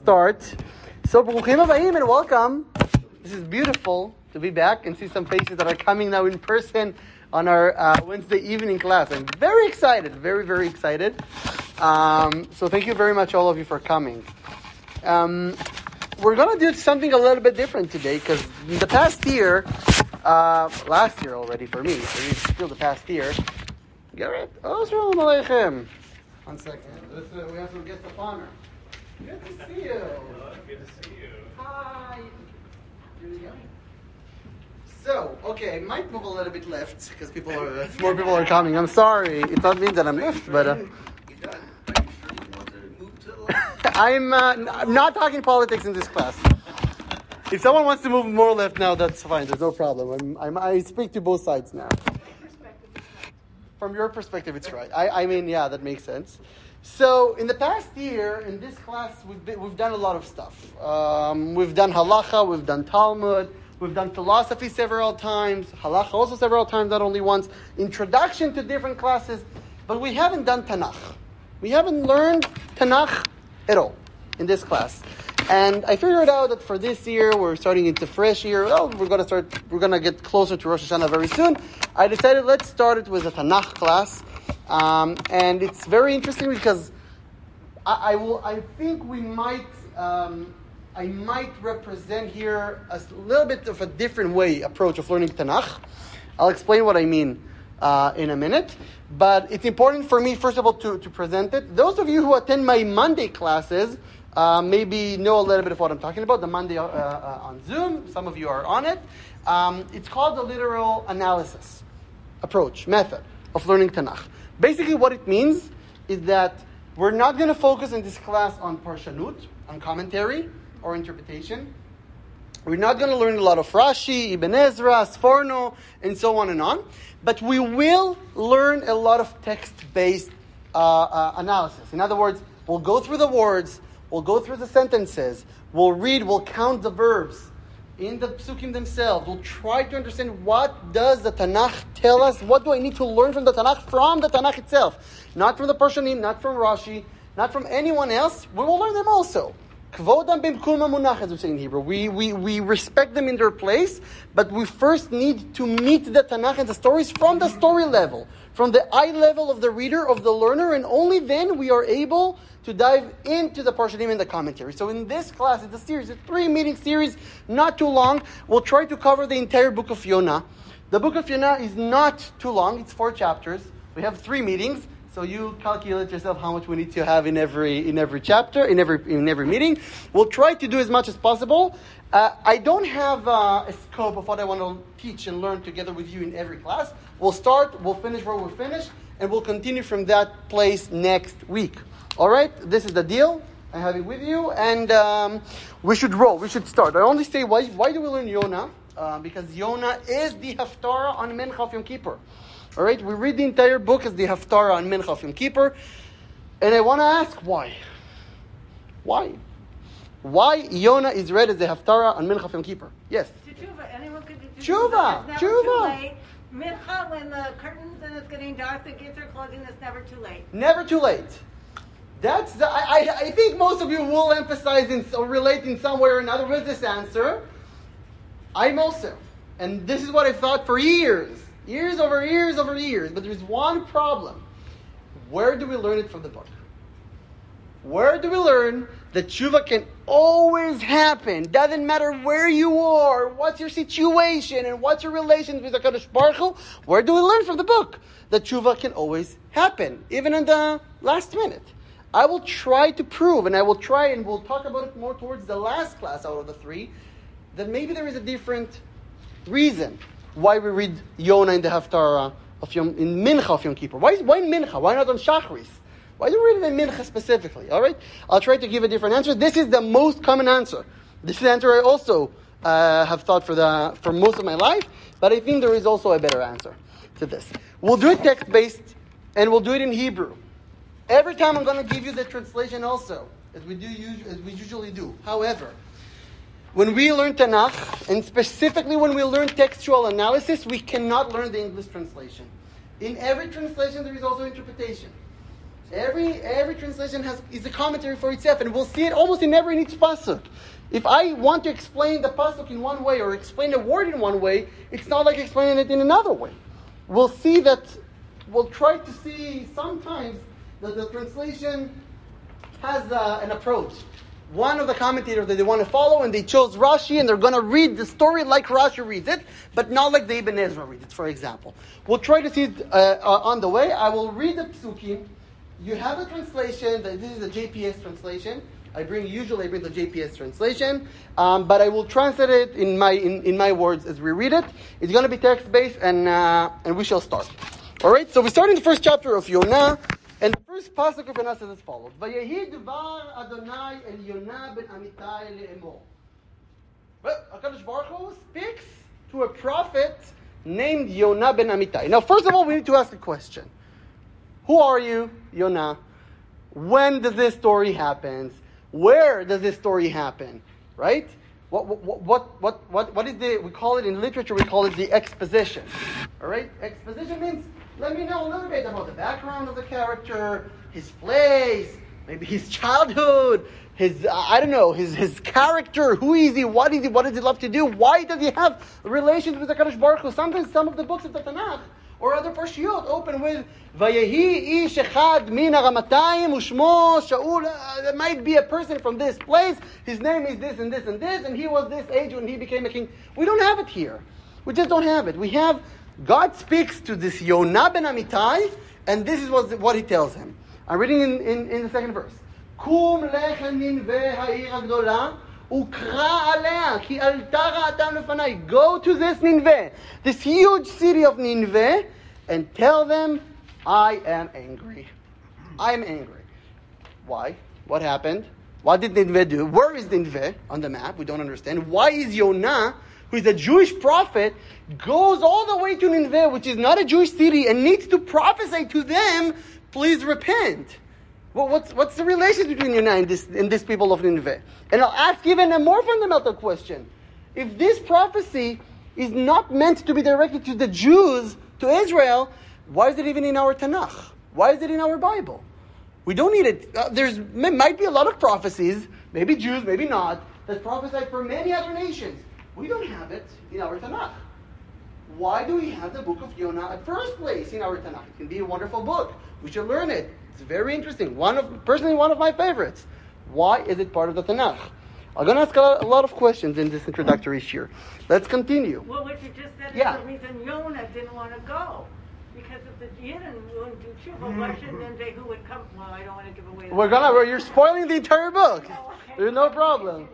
start. So, Baruchim Habayim and welcome. This is beautiful to be back and see some faces that are coming now in person on our Wednesday evening class. I'm very excited, very, very excited. So thank you very much, all of you, for coming. We're going to do something a little bit different today because in the past year, last year already for me, so it's still the past year. Garrett, Assalamu alaikum. 1 second. We have some guest of honor. Good to see you. Good to see you. Hi. Here we go. So, okay, I might move a little bit left because more people are coming. I'm sorry. It doesn't mean that I'm left, but I'm not talking politics in this class. If someone wants to move more left now, that's fine. There's no problem. I speak to both sides now. From your perspective, it's right. I mean, yeah, that makes sense. So, in the past year, in this class, we've done a lot of stuff. We've done halacha, we've done Talmud, we've done philosophy several times, halacha also several times, not only once, introduction to different classes, but we haven't done Tanakh. We haven't learned Tanakh at all in this class. And I figured out that for this year, we're starting into fresh year. Well, we're going to get closer to Rosh Hashanah very soon. I decided let's start it with a Tanakh class. And it's very interesting because I think I might represent here a little bit of a different approach of learning Tanakh. I'll explain what I mean in a minute. But it's important for me, first of all, to present it. Those of you who attend my Monday classes maybe know a little bit of what I'm talking about. The Monday on Zoom, some of you are on it. It's called the literal analysis approach, method of learning Tanakh. Basically what it means is that we're not going to focus in this class on parshanut, on commentary or interpretation. We're not going to learn a lot of Rashi, Ibn Ezra, Sforno, and so on and on. But we will learn a lot of text-based analysis. In other words, we'll go through the words, we'll go through the sentences, we'll read, we'll count the verbs in the psukim themselves. We'll try to understand what does the Tanakh tell us, what do I need to learn from the Tanakh itself. Not from the Parshanim, not from Rashi, not from anyone else. We will learn them also. Kvodam bimkum munach, as we say in Hebrew. We respect them in their place, but we first need to meet the Tanakh and the stories from the story level, from the eye level of the reader, of the learner, and only then we are able to dive into the Parshanim and the commentary. So in this class, it's a series, a 3-meeting series, not too long. We'll try to cover the entire book of Yonah. The book of Yonah is not too long. It's 4 chapters. We have 3 meetings. So you calculate yourself how much we need to have in every chapter, in every meeting. We'll try to do as much as possible. I don't have a scope of what I want to teach and learn together with you in every class. We'll start, we'll finish where we're finished, and we'll continue from that place next week. All right? This is the deal. I have it with you, and we should roll. We should start. I only say, why do we learn Yonah? Because Yonah is the Haftarah on Mincha of Yom Kippur. All right, we read the entire book as the Haftarah on Mincha of Yom Kippur. And I want to ask why. Why Yonah is read as the Haftarah on Mincha of Yom Kippur? Yes? Tshuva. Anyone could do Tshuva. It's never too late. Mincha, when the curtains and it's getting dark, the gates are closing, it's never too late. Never too late. I think most of you will emphasize or relate in some way or another with this answer. I'm also. And this is what I thought for years. Years over years. But there's one problem. Where do we learn it from the book? Where do we learn that tshuva can always happen? Doesn't matter where you are, what's your situation, and what's your relations with HaKadosh Baruch Hu. Where do we learn from the book that tshuva can always happen, even in the last minute? I will try to prove, and we'll talk about it more towards the last class out of the 3, that maybe there is a different reason why we read Yonah in the Haftarah in Mincha of Yom Kippur. Why Mincha? Why not on Shachris? Why do we read it in Mincha specifically? All right? I'll try to give a different answer. This is the most common answer. This is the answer I also have thought for most of my life, but I think there is also a better answer to this. We'll do it text-based, and we'll do it in Hebrew. Every time I'm going to give you the translation also, as we usually do. However, when we learn Tanakh, and specifically when we learn textual analysis, we cannot learn the English translation. In every translation, there is also interpretation. Every translation is a commentary for itself, and we'll see it almost in each pasuk. If I want to explain the pasuk in one way or explain a word in one way, it's not like explaining it in another way. We'll try to see sometimes that the translation has an approach. One of the commentators that they want to follow, and they chose Rashi, and they're going to read the story like Rashi reads it, but not like the Ibn Ezra reads it, for example. We'll try to see it on the way. I will read the psukim. You have a translation. This is a JPS translation. Usually I bring the JPS translation, but I will translate it in my words as we read it. It's going to be text-based, and we shall start. All right, so we start in the first chapter of Yonah. And the first pasuk of Yonah says as follows: Vayehi dvar Adonai el Yonah ben Amitai le'emor. Well, HaKadosh Baruch Hu speaks to a prophet named Yonah ben Amitai. Now, first of all, we need to ask a question. Who are you, Yonah? When does this story happen? Where does this story happen? Right? What is we call it in literature, we call it the exposition. All right? Exposition means, let me know a little bit about the background of the character, his place, maybe his childhood, his character, who is he, what does he love to do, why does he have relations with the HaKadosh Baruch Hu? Sometimes some of the books of the Tanakh or other Parshiyot open with Vayehi ish echad min haramatayim ushmo Shaul. There might be a person from this place, his name is this and this and this, and he was this age when he became a king. We don't have it here. We just don't have it. We have God speaks to this Yonah ben Amitai, and this is what he tells him. I'm reading in the second verse. Kum lechem ninveh ha'ir hagdola ukra alea ki alta ra'atam lefanai. Go to this Ninveh, this huge city of Ninveh, and tell them, I am angry. I am angry. Why? What happened? What did Ninveh do? Where is Ninveh on the map? We don't understand. Why is Yonah, who is a Jewish prophet, goes all the way to Nineveh, which is not a Jewish city, and needs to prophesy to them, please repent? Well, what's the relation between Yonah and this people of Nineveh? And I'll ask even a more fundamental question. If this prophecy is not meant to be directed to the Jews, to Israel, why is it even in our Tanakh? Why is it in our Bible? We don't need it. There might be a lot of prophecies, maybe Jews, maybe not, that prophesy for many other nations. We don't have it in our Tanakh. Why do we have the book of Yonah at first place in our Tanakh? It can be a wonderful book. We should learn it. It's very interesting. Personally, one of my favorites. Why is it part of the Tanakh? I'm going to ask a lot of questions in this introductory shir. Let's continue. Well, what you just said is the reason Yonah didn't want to go. Because if the Yidden wouldn't do tshuva, why shouldn't then they who would come? Well, I don't want to give away the You're spoiling the entire book. Oh, okay. There's no problem.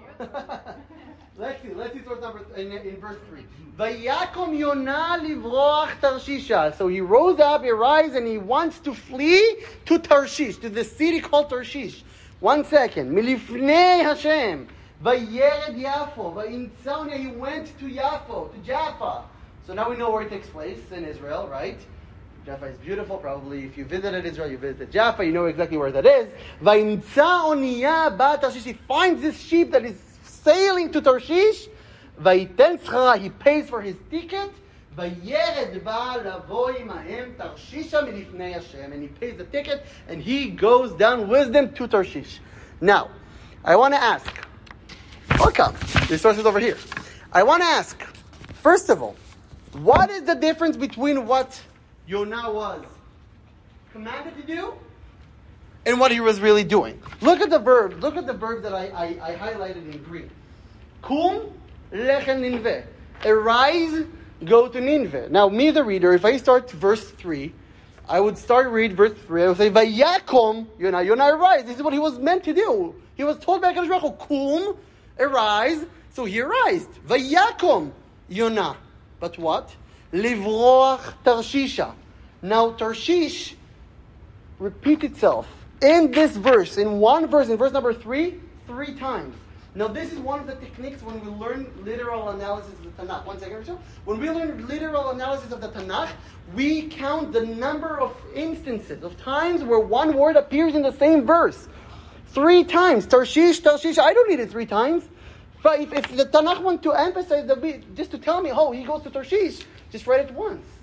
Let's see source number in verse 3. Vayakom Yonah livroach Tarshisha. So he rose up, he rise, and he wants to flee to Tarshish, to the city called Tarshish. 1 second. Milifnei Hashem. Vayered Yafo. Vayimtzaonia. He went to Yafo, to Jaffa. So now we know where it takes place in Israel, right? Jaffa is beautiful. Probably if you visited Israel, you visited Jaffa, you know exactly where that is. Vayimtzaonia ba Tarshish. He finds this ship that is sailing to Tarshish. Vayiten tzchara. He pays for his ticket. Vayered ba lavo imahem Tarshisha milifnei Hashem. And he pays the ticket, and he goes down with them to Tarshish. Now, I want to ask. Welcome. The source is over here. I want to ask, first of all, what is the difference between what Yonah was commanded to do and what he was really doing? Look at the verb. Look at the verb that I highlighted in green. Kum lechem Ninveh. Arise, go to Ninveh. Now, me, the reader, if I start verse 3, I would read verse 3. I would say, Vayakom Yonah. Yonah arise. This is what he was meant to do. He was told by HaKadosh Baruch Hu, Kum, arise. So he arose. Vayakom Yonah. But what? Livroach Tarshisha. Now Tarshish repeats itself in this verse, in verse number 3 times. Now this is one of the techniques when we learn literal analysis of the Tanakh. 1 second, Rachel. When we learn literal analysis of the Tanakh, we count the number of instances, of times where one word appears in the same verse. 3 times. Tarshish. I don't need it 3 times. But if the Tanakh want to emphasize, just to tell me, he goes to Tarshish, just write it once.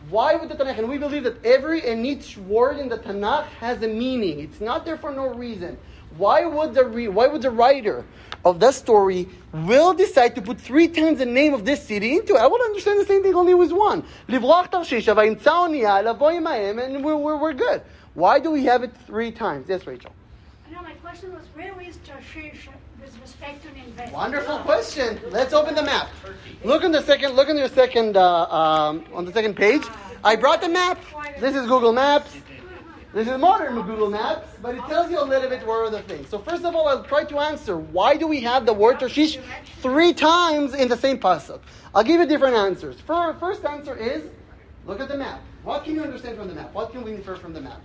Why would the Tanakh? And we believe that every and each word in the Tanakh has a meaning. It's not there for no reason. Why would the writer of that story will decide to put 3 times the name of this city into it? I would understand the same thing, only was one. Livrach Tarshish, and we're good. Why do we have it 3 times? Yes, Rachel. No, my question was, where is Tarshish with respect to Nineveh? Wonderful question. Let's open the map. Look on the second on the second page. I brought the map. This is Google Maps. This is modern Google Maps, but it tells you a little bit where are the things. So first of all, I'll try to answer, why do we have the word Tarshish 3 times in the same pasuk? I'll give you different answers. First answer is, look at the map. What can you understand from the map? What can we infer from the map?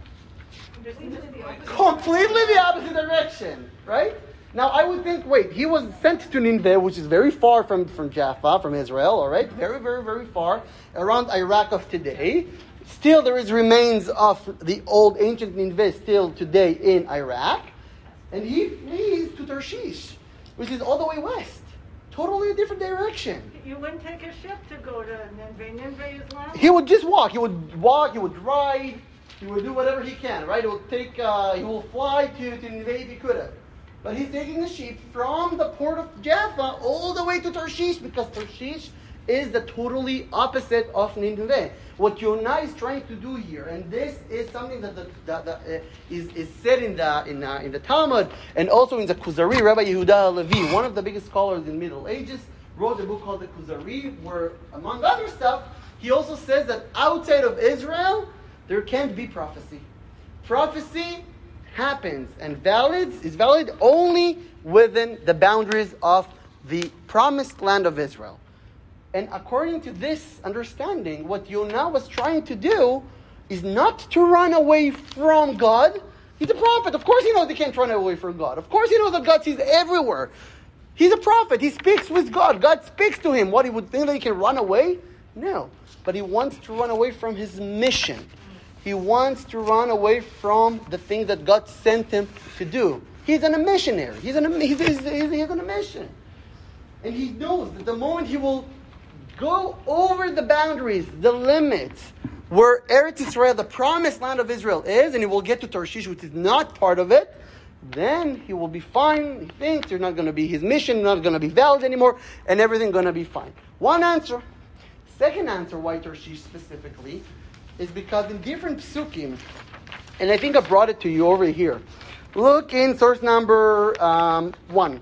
Completely the opposite direction, right? Now I would think, wait, he was sent to Nineveh, which is very far from Jaffa, from Israel, all right? Very, very, very far, around Iraq of today. Still, there is remains of the old ancient Nineveh still today in Iraq. And he flees to Tarshish, which is all the way west. Totally a different direction. You wouldn't take a ship to go to Nineveh. Nineveh is long. He would just walk. He would ride. He would do whatever he can, right? He will fly to Nineveh if he could have. But he's taking the ship from the port of Jaffa all the way to Tarshish, because Tarshish is the totally opposite of Nineveh. What Yonah is trying to do here, and this is something that is said in the Talmud and also in the Kuzari. Rabbi Yehuda Halevi, one of the biggest scholars in the Middle Ages, wrote a book called the Kuzari, where, among other stuff, he also says that outside of Israel, there can't be prophecy. Prophecy happens and is valid only within the boundaries of the promised land of Israel. And according to this understanding, what Yonah was trying to do is not to run away from God. He's a prophet. Of course he knows he can't run away from God. Of course he knows that God sees everywhere. He's a prophet. He speaks with God. God speaks to him. What, he would think that he can run away? No. But he wants to run away from his mission. He wants to run away from the thing that God sent him to do. He's on a missionary. He's on a mission. And he knows that the moment he will go over the boundaries, the limits, where Eretz Israel, the promised land of Israel, is, and he will get to Tarshish, which is not part of it, then he will be fine. He thinks they're not going to be his mission, not going to be valid anymore, and everything going to be fine. One answer. Second answer, why Tarshish specifically, is because in different psukim, and I think I brought it to you over here. Look in source number 1.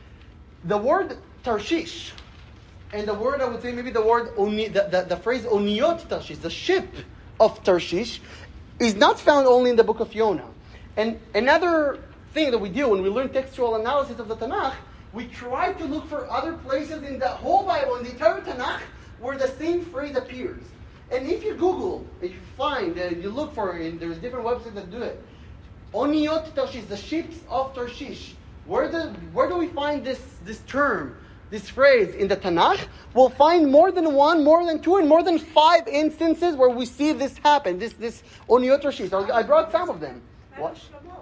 The word Tarshish, and the word, I would say, maybe the word, the phrase Oniyot Tarshish, the ship of Tarshish, is not found only in the book of Yonah. And another thing that we do when we learn textual analysis of the Tanakh, we try to look for other places in the whole Bible, in the entire Tanakh, where the same phrase appears. And if you Google, if you find, you look for it, there's different websites that do it. Oniyot Tarshish, the ships of Tarshish. Where do we find this term, this phrase in the Tanakh? We'll find more than 1, more than 2, and more than 5 instances where we see this happen. This Oniyot Tarshish. I brought some of them. What?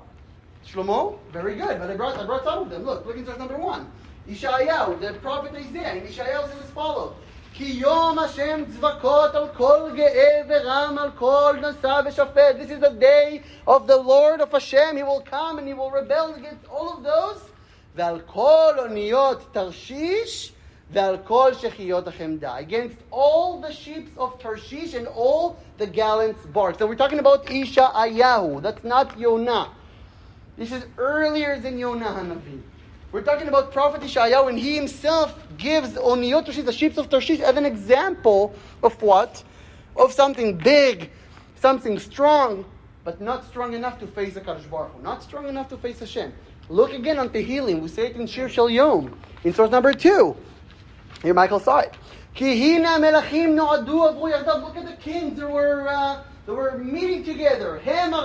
Shlomo? Very good. But I brought some of them. Look in verse number 1. Ishayahu, the prophet Isaiah. And Ishayahu says as follows. Ki yom Hashem tzvakot al kol ge'eh ve'ram al kol nasa ve'shafet. This is the day of the Lord of Hashem. He will come and he will rebel against all of those. Ve'al kol oniyot Tarshish ve'al kol shechiyot hachemda. Against all the ships of Tarshish and all the gallant barks. So we're talking about Ishayahu. That's not Yonah. This is earlier than Yonah Hanavi. We're talking about Prophet Ishayahu, and he himself gives Oniyot Tarshish, the ships of Tarshish, as an example of what? Of something big, something strong, but not strong enough to face the Kadosh Baruch Hu, not strong enough to face Hashem. Look again on Tehillim. We say it in Shir Shel Yom, in source number 2. Here Michael saw it. Ki hina melachim no'adu avru yachdav. Look at the kings. They were meeting together.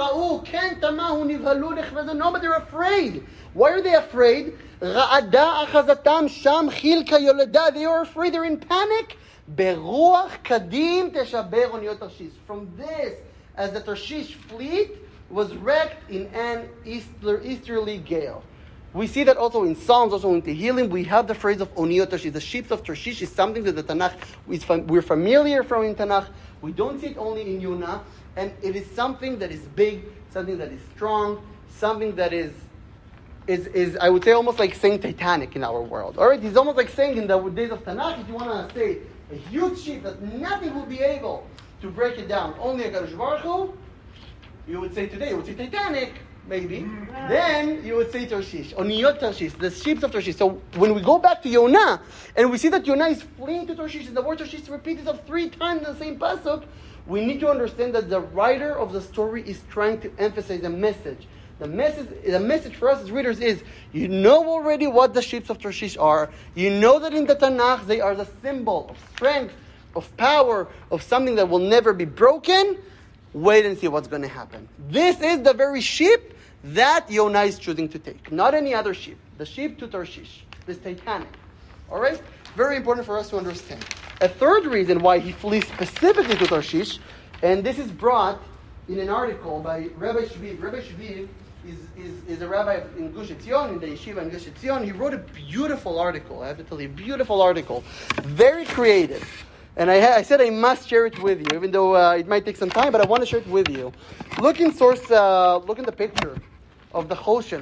No, but they're afraid. Why are they afraid? They are afraid. They're in panic. From this, as the Tarshish fleet was wrecked in an easterly gale. We see that also in Psalms, also in Tehillim, we have the phrase of Oniyot Tarshish. The ships of Tarshish is something that the Tanakh, we're familiar from in Tanakh. We don't see it only in Yonah. And it is something that is big, something that is strong, something that is I would say almost like saying Titanic in our world. All right, it's almost like saying in the days of Tanakh, if you want to say a huge ship that nothing will be able to break it down, only a Kadosh Baruch Hu, you would say today, you would say Titanic, maybe. Then you would say Tarshish, Oniyot Tarshish, the ships of Tarshish. So when we go back to Yonah, and we see that Yonah is fleeing to Tarshish, and the word Tarshish repeats itself 3 times in the same pasuk, we need to understand that the writer of the story is trying to emphasize a message. The message for us as readers is, you know already what the ships of Tarshish are. You know that in the Tanakh they are the symbol of strength, of power, of something that will never be broken. Wait and see what's going to happen. This is the very ship that Yonah is choosing to take. Not any other ship. The ship to Tarshish. This Titanic. Alright? Very important for us to understand. A third reason why he flees specifically to Tarshish, and this is brought in an article by Rabbi Shviv. Rabbi Shviv is a rabbi in Gush Etzion, in the yeshiva in Gush Etzion. He wrote a beautiful article. I have to tell you, a beautiful article. Very creative. And I said I must share it with you, even though it might take some time, but I want to share it with you. Look in the picture of the Choshen.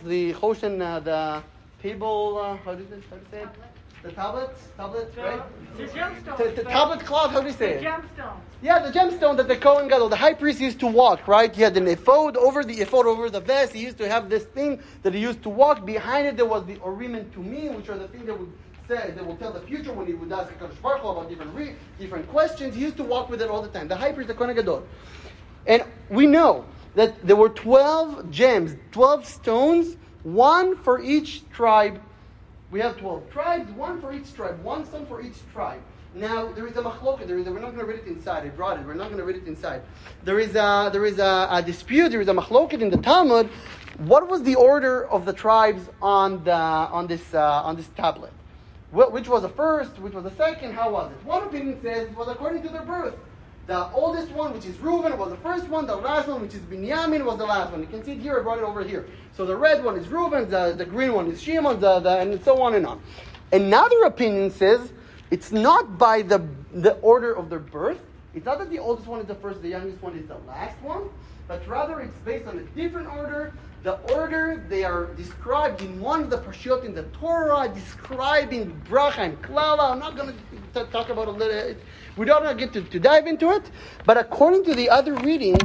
The table, how do you say it? The tablets, right? The gemstones. The tablet cloth, how do you say it? The gemstones. Yeah, the gemstone that the Kohen Gadol, the high priest, used to walk, right? He had an ephod over the vest. He used to have this thing that he used to walk. Behind it, there was the Urim and Tumim, which are the things that would say, that will tell the future when he would ask HaKadosh Baruch Hu about different questions. He used to walk with it all the time. The high priest, the Kohen Gadol. And we know that there were 12 gems, 12 stones, one for each tribe. We have 12 tribes, one for each tribe, one stone for each tribe. Now, there is a machloket. We're not going to read it inside. I brought it. We're not going to read it inside. There is a dispute. There is a machloket in the Talmud. What was the order of the tribes on this tablet? Which was the first? Which was the second? How was it? One opinion says it was according to their birth. The oldest one, which is Reuben, was the first one. The last one, which is Binyamin, was the last one. You can see it here. I brought it over here. So the red one is Reuben. The green one is Shimon. And so on and on. Another opinion says it's not by the order of their birth. It's not that the oldest one is the first, the youngest one is the last one, but rather it's based on a different order. The order, they are described in one of the Parshiot in the Torah, describing Bracha and Klala. I'm not going to talk about a little. We don't get to dive into it. But according to the other reading,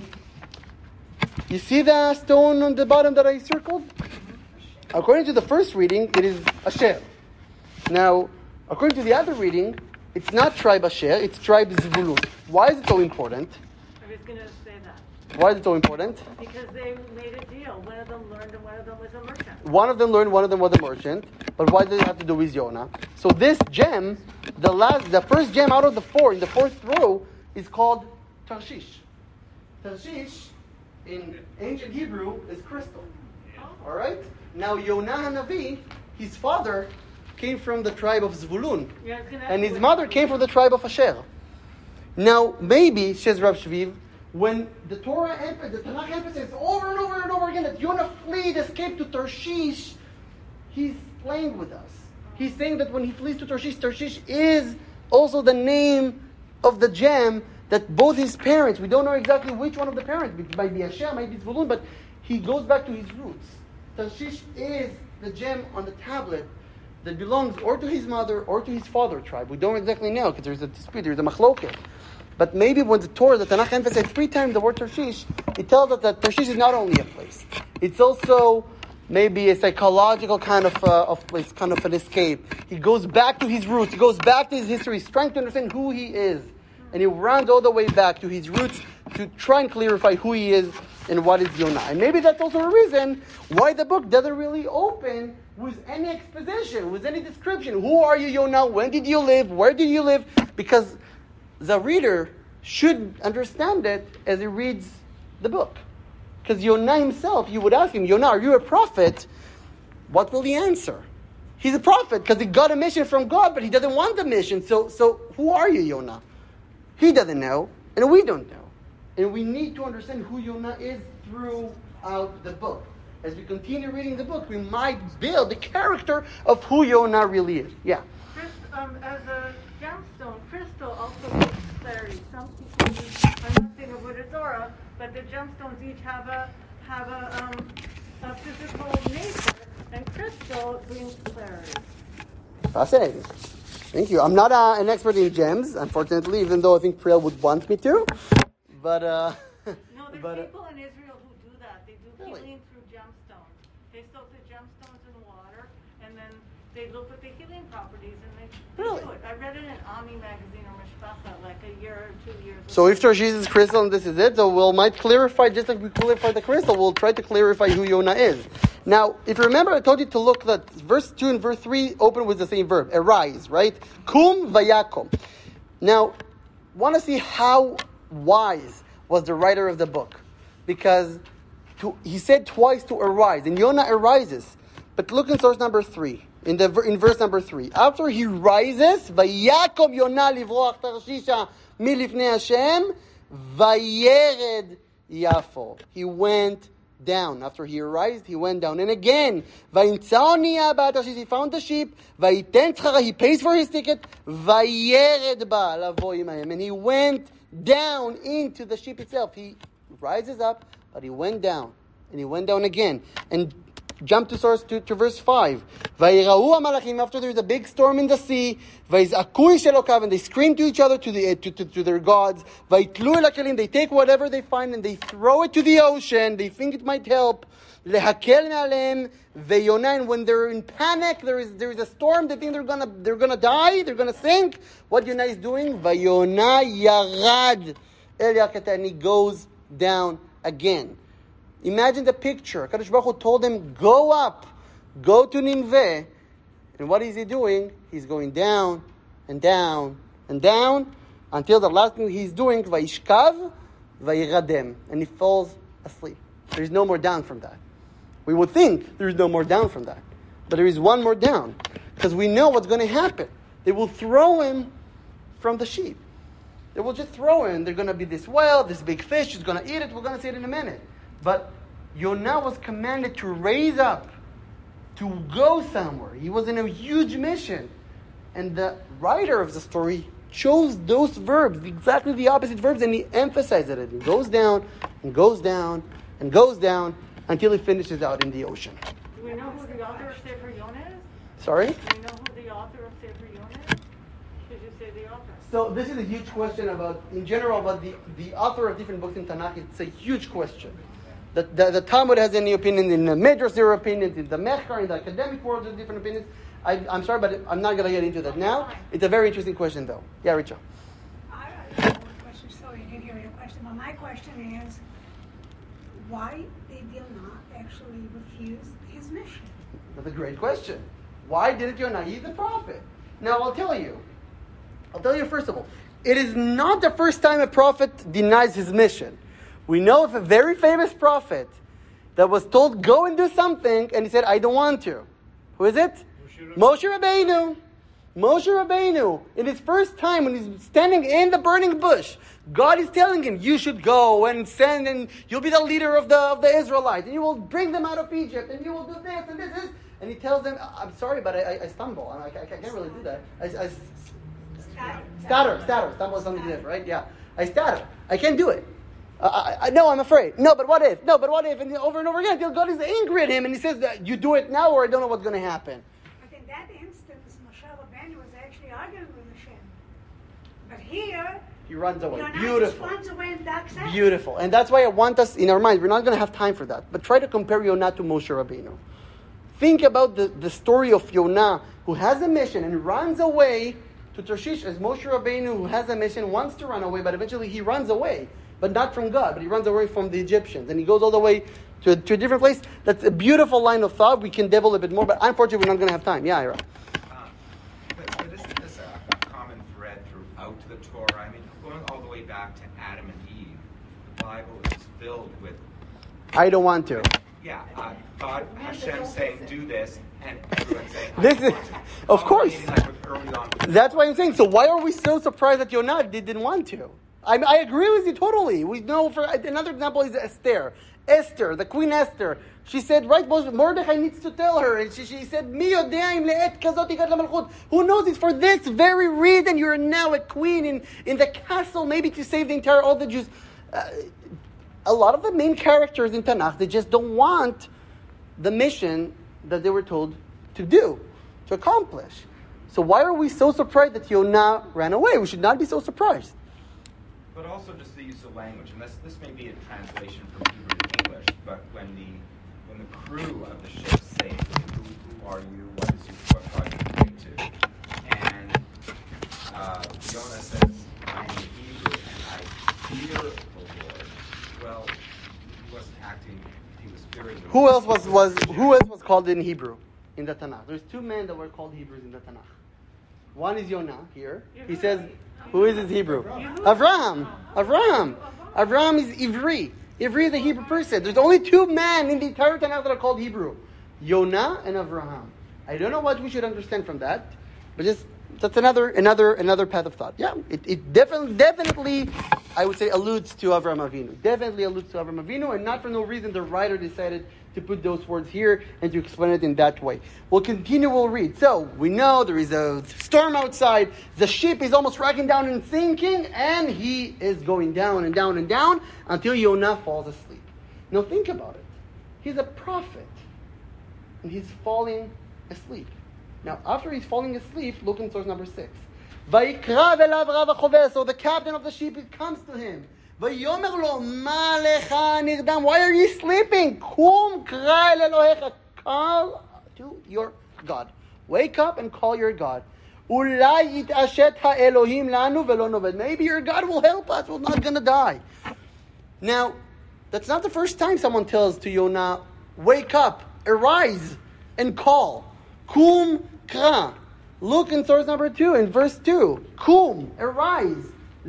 you see the stone on the bottom that I circled? According to the first reading, it is Asher. Now, according to the other reading, it's not tribe Asher, it's tribe Zvulun. Why is it so important? I was going to say that. Why is it so important? Because they made a deal. One of them learned and one of them was a merchant. One of them learned, one of them was a merchant. But why did it have to do with Yonah? So this gem, the first gem out of the 4, in the 4th row, is called Tarshish. Tarshish, in ancient Hebrew, is crystal. All right? Now Yonah HaNavi, his father, came from the tribe of Zvulun. Yeah, and his mother came from the tribe of Asher. Now, maybe, says Rav Shviv, when the Tanakh emphasizes over and over and over again that Yonah fled, escaped to Tarshish, he's playing with us. He's saying that when he flees to Tarshish, Tarshish is also the name of the gem that both his parents, we don't know exactly which one of the parents, it might be Asher, might be Zvulun, but he goes back to his roots. Tarshish is the gem on the tablet that belongs or to his mother or to his father tribe. We don't exactly know because there's a dispute, there's a machloket. But maybe when the Torah, the Tanakh emphasizes 3 times the word Tarshish, it tells us that Tarshish is not only a place. It's also maybe a psychological kind of place, kind of an escape. He goes back to his roots. He goes back to his history. He's trying to understand who he is. And he runs all the way back to his roots to try and clarify who he is and what is Yonah. And maybe that's also a reason why the book doesn't really open with any exposition, with any description. Who are you, Yonah? When did you live? Where did you live? Because the reader should understand it as he reads the book. Because Yonah himself, you would ask him, Yonah, are you a prophet? What will he answer? He's a prophet because he got a mission from God, but he doesn't want the mission. So who are you, Yonah? He doesn't know, and we don't know. And we need to understand who Yonah is throughout the book. as we continue reading the book, we might build the character of who Yonah really is. Yeah. As a gemstone, crystal also gives clarity. Some people use, I'm not saying about Azora, but the gemstones each have a physical nature, and crystal brings clarity. Fascinating. Thank you. I'm not an expert in gems, unfortunately, even though I think Priel would want me to. But no, there's people in Israel who do that. They do healing through gemstones. They soak the gemstones in water, and then they look at the healing properties, and they do it. I read it in Ami magazine or Mishpacha like a year or 2 years ago. So if Tarshish is crystal and this is it, so we might clarify, just like we clarify the crystal, we'll try to clarify who Yonah is. Now, if you remember, I told you to look that verse 2 and verse 3 open with the same verb, arise, right? Kum vayakom. Now, want to see how wise was the writer of the book. Because he said twice to arise, and Yonah arises. But look in source number 3, in verse number 3. After he rises, vayakom Yonah livroach Tarshisha milifnei Hashem, vayered Yafo. He went down. After he arose, he went down. And again, he found the sheep, he pays for his ticket, and he went down into the sheep itself. He rises up, but he went down. And he went down again. And jump to source to verse 5. After there's a big storm in the sea, and they scream to each other, to their gods. They take whatever they find and they throw it to the ocean. They think it might help. And when they're in panic, there is a storm. They think they're gonna die. They're gonna sink. What Yonah is doing? Vayonah yarad el yaket, and he goes down again. Imagine the picture. Kadosh Baruch Hu told him, go up, go to Nineveh. And what is he doing? He's going down and down and down until the last thing he's doing, Vayishkav, Vayiradem. And he falls asleep. There's no more down from that. We would think there's no more down from that. But there is one more down. Because we know what's going to happen. They will throw him from the sheep. They will just throw him. There's going to be this whale, this big fish is going to eat it. We're going to see it in a minute. But Yonah was commanded to raise up, to go somewhere. He was in a huge mission. And the writer of the story chose those verbs, exactly the opposite verbs, and he emphasized it. He goes down, and goes down, and goes down, until he finishes out in the ocean. Do we know who the author of Sefer Yonah is? Sorry? Do we know who the author of Sefer Yonah is? Should you say the author? So this is a huge question about, in general, about the author of different books in Tanakh. It's a huge question. The Talmud has any opinion, in the Midrash there are opinions, in the Mechar, in the academic world there's different opinions. I'm sorry, but I'm not going to get into that now. It's a very interesting question, though. Yeah, Richa. I have one question, so you didn't hear your question. But my question is, why did Yonah actually refuse his mission? That's a great question. Why didn't Yonah? He's the prophet. Now, I'll tell you first of all, it is not the first time a prophet denies his mission. We know of a very famous prophet that was told, go and do something, and he said, I don't want to. Who is it? Moshe Rabbeinu. Moshe Rabbeinu. In his first time, when he's standing in the burning bush, God is telling him, you should go and send, and you'll be the leader of the Israelites, and you will bring them out of Egypt, and you will do this, and this. And he tells them, I'm sorry, but I stumble. I can't really do that. I stutter. Stumble is something different, right? Yeah. I stutter. I can't do it. No, I'm afraid. No, but what if? And over and over again, until God is angry at him, and he says, you do it now, or I don't know what's going to happen. But in that instance, Moshe Rabbeinu was actually arguing with Hashem. But here, he runs away. Yonah Beautiful. just runs away and ducks out. Beautiful. And that's why I want us, in our minds, we're not going to have time for that, but try to compare Yonah to Moshe Rabbeinu. Think about the story of Yonah, who has a mission and runs away to Tarshish, as Moshe Rabbeinu, who has a mission, wants to run away, but eventually he runs away. But not from God, but he runs away from the Egyptians. And he goes all the way to a different place. That's a beautiful line of thought. We can develop a bit more, but unfortunately we're not going to have time. Yeah, Ira. But isn't this a common thread throughout the Torah? I mean, going all the way back to Adam and Eve, the Bible is filled with... I don't want to. Yeah, God, Hashem saying, do this, and everyone saying, I this don't is, want to. of course. Like early on. That's why I'm saying, so why are we so surprised that Yonah didn't want to? I agree with you totally. We know for another example is Esther. Esther, the Queen Esther. She said, right, Mordechai needs to tell her. And she said, Mi yodea im le'et kazot igat lamalchut. Who knows, it's for this very reason you're now a queen in the castle, maybe to save all the Jews. A lot of the main characters in Tanakh, they just don't want the mission that they were told to do, to accomplish. So why are we so surprised that Yonah ran away? We should not be so surprised. But also just the use of language, and this may be a translation from Hebrew to English, but when the crew of the ship say, who are you, what God you praying to? And Jonah says, I'm a Hebrew, and I fear the Lord. Well, he wasn't acting, he was fearing the Lord. Who else was called in Hebrew in the Tanakh? There's two men that were called Hebrews in the Tanakh. One is Yonah here. He says, who is his Hebrew? Avraham. Avraham is Ivri. Ivri is a Hebrew person. There's only two men in the entire Tanakh that are called Hebrew. Yonah and Avraham. I don't know what we should understand from that, but that's another path of thought. Yeah, it definitely, I would say, alludes to Avraham Avinu. Definitely alludes to Avraham Avinu, and not for no reason the writer decided to put those words here and to explain it in that way. We'll continue, we'll read. So, we know there is a storm outside, the ship is almost rocking down and sinking, and he is going down and down and down until Yonah falls asleep. Now think about it. He's a prophet, and he's falling asleep. Now, after he's falling asleep, look in source number 6. Vayikra velav rav hachover. So the captain of the ship comes to him. Vayomer lo ma lecha nirdam. Why are you sleeping? Kum kra el Elohecha. Call to your God. Wake up and call your God. Ulai yitashet ha'elohim lanu velo noved. Maybe your God will help us. We're not going to die. Now, that's not the first time someone tells to Yonah, wake up, arise, and call. Kum kra. Look in source number 2, in verse 2. Kum, arise.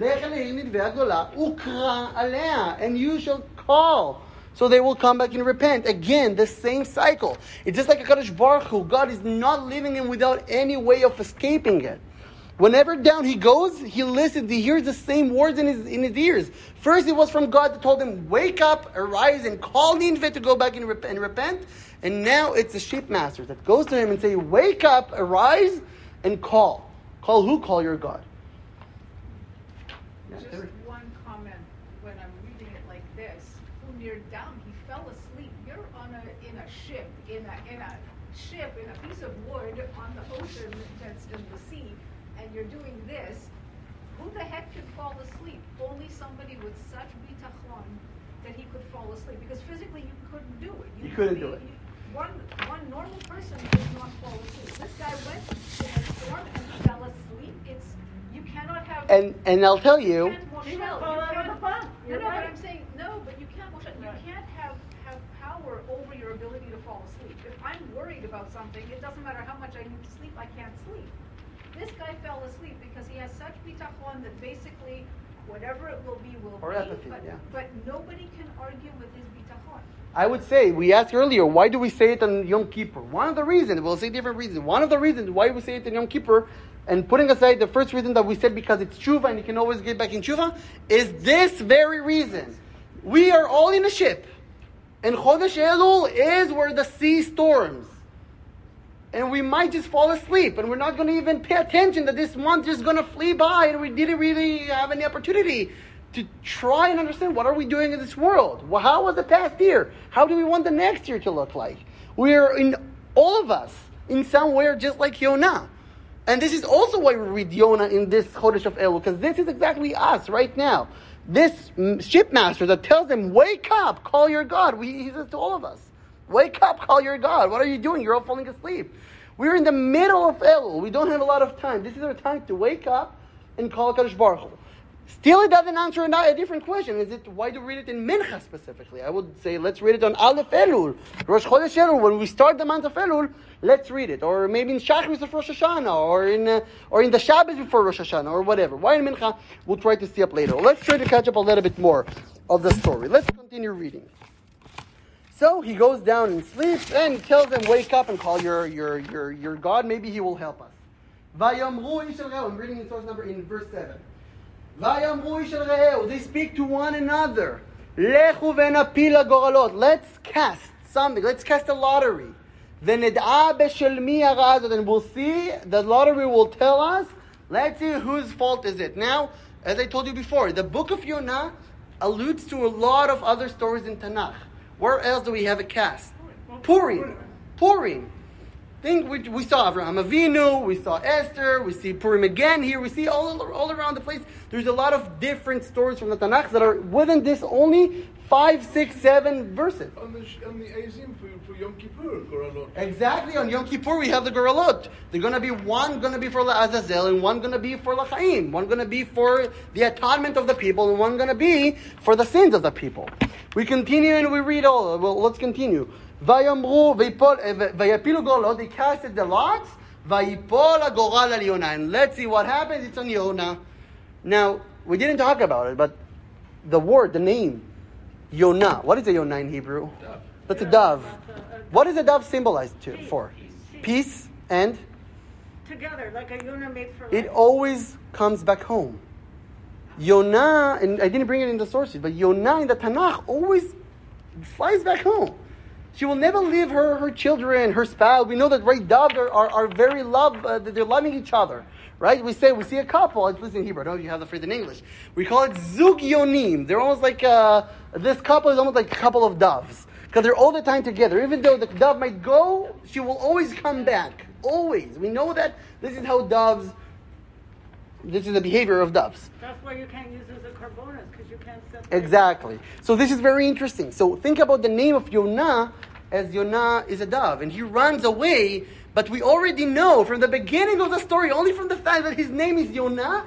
And you shall call. So they will come back and repent. Again, the same cycle. It's just like a Kadosh Baruch Hu. God is not leaving him without any way of escaping it. Whenever down he goes, he listens, he hears the same words in his ears. First it was from God that told him, wake up, arise, and call Nineveh to go back and repent. And now it's the shipmaster that goes to him and say, wake up, arise, and call. Call who? Call your God. Just one comment when I'm reading it like this. When you're down, he fell asleep. You're in a ship, in a piece of wood on the ocean that's in the sea, and you're doing this. Who the heck could fall asleep? Only somebody with such bitachon that he could fall asleep. Because physically you couldn't do it. You couldn't do it. One normal person could not fall asleep. This guy went in a storm and fell asleep. You cannot have. And I'll tell you. But I'm saying but you can't. You can't have power over your ability to fall asleep. If I'm worried about something, it doesn't matter how much I need to sleep. I can't sleep. This guy fell asleep because he has such bitachon that basically whatever it will be will or be. Apathy, but nobody can argue with his bitachon. I would say, we asked earlier, why do we say it on Yom Kippur? One of the reasons, we'll say different reasons. One of the reasons why we say it on Yom Kippur, and putting aside the first reason that we said because it's tshuva and you can always get back in tshuva, is this very reason. We are all in a ship. And Chodesh Elul is where the sea storms. And we might just fall asleep and we're not going to even pay attention that this month is going to flee by and we didn't really have any opportunity to try and understand what are we doing in this world. Well, how was the past year? How do we want the next year to look like? We're in, all of us, in somewhere just like Yonah. And this is also why we read Yonah in this Chodesh of Elul, because this is exactly us right now. This shipmaster that tells them, wake up, call your God. He says to all of us, wake up, call your God. What are you doing? You're all falling asleep. We're in the middle of Elul. We don't have a lot of time. This is our time to wake up and call Kadosh Baruch Hu. Still, it doesn't answer a different question. Is it, why do we read it in Mincha specifically? I would say, let's read it on Aleph Elul. Rosh Chodesh Elul, when we start the month of Elul, let's read it. Or maybe in Shachris of Rosh Hashanah, or in the Shabbos before Rosh Hashanah, or whatever. Why in Mincha? We'll try to see up later. Let's try to catch up a little bit more of the story. Let's continue reading. So he goes down and sleeps and tells them, wake up and call your God. Maybe he will help us. Vayomru Yisrael. I'm reading in source number in verse 7. They speak to one another. Lechu v'napil hagoralot. Let's cast something. Let's cast a lottery. V'ned'a b'shel mi hara hazot. And we'll see, the lottery will tell us, let's see whose fault is it. Now, as I told you before, the book of Yonah alludes to a lot of other stories in Tanakh. Where else do we have a cast? Purim. We saw Avraham Avinu, we saw Esther, we see Purim again here, we see all around the place. There's a lot of different stories from the Tanakh that are within this only 5, 6, 7 verses. On the Azim for Yom Kippur, Goralot. Exactly, on Yom Kippur we have the Goralot. They're going to be one going to be for Azazel and one going to be for L'chaim. One going to be for the atonement of the people and one going to be for the sins of the people. We continue and we read all. Well, let's continue. Vayamru vayapilu goralot. They casted the lots. Vayipol hagoral al Yonah. And let's see what happens. It's on Yonah. Now we didn't talk about it, but the word, the name, Yonah. What is a Yonah in Hebrew? Dove. That's a dove. What is a dove symbolized for? Peace and? Together, like a Yonah made for life. It always comes back home. Yonah, and I didn't bring it in the sources, but Yonah in the Tanakh always flies back home. She will never leave her children, her spouse. We know that doves are very they're loving each other. Right? We see a couple, it's in Hebrew, I don't know if you have the phrase in English. We call it Zug Yonim. They're almost like, this couple is almost like a couple of doves. Because they're all the time together. Even though the dove might go, she will always come back. Always. We know that this is how doves, this is the behavior of doves. That's why you can't use it as a carbonas, because you can't separate. Exactly. So this is very interesting. So think about the name of Yonah as Yonah is a dove. And he runs away. But we already know from the beginning of the story, only from the fact that his name is Yonah,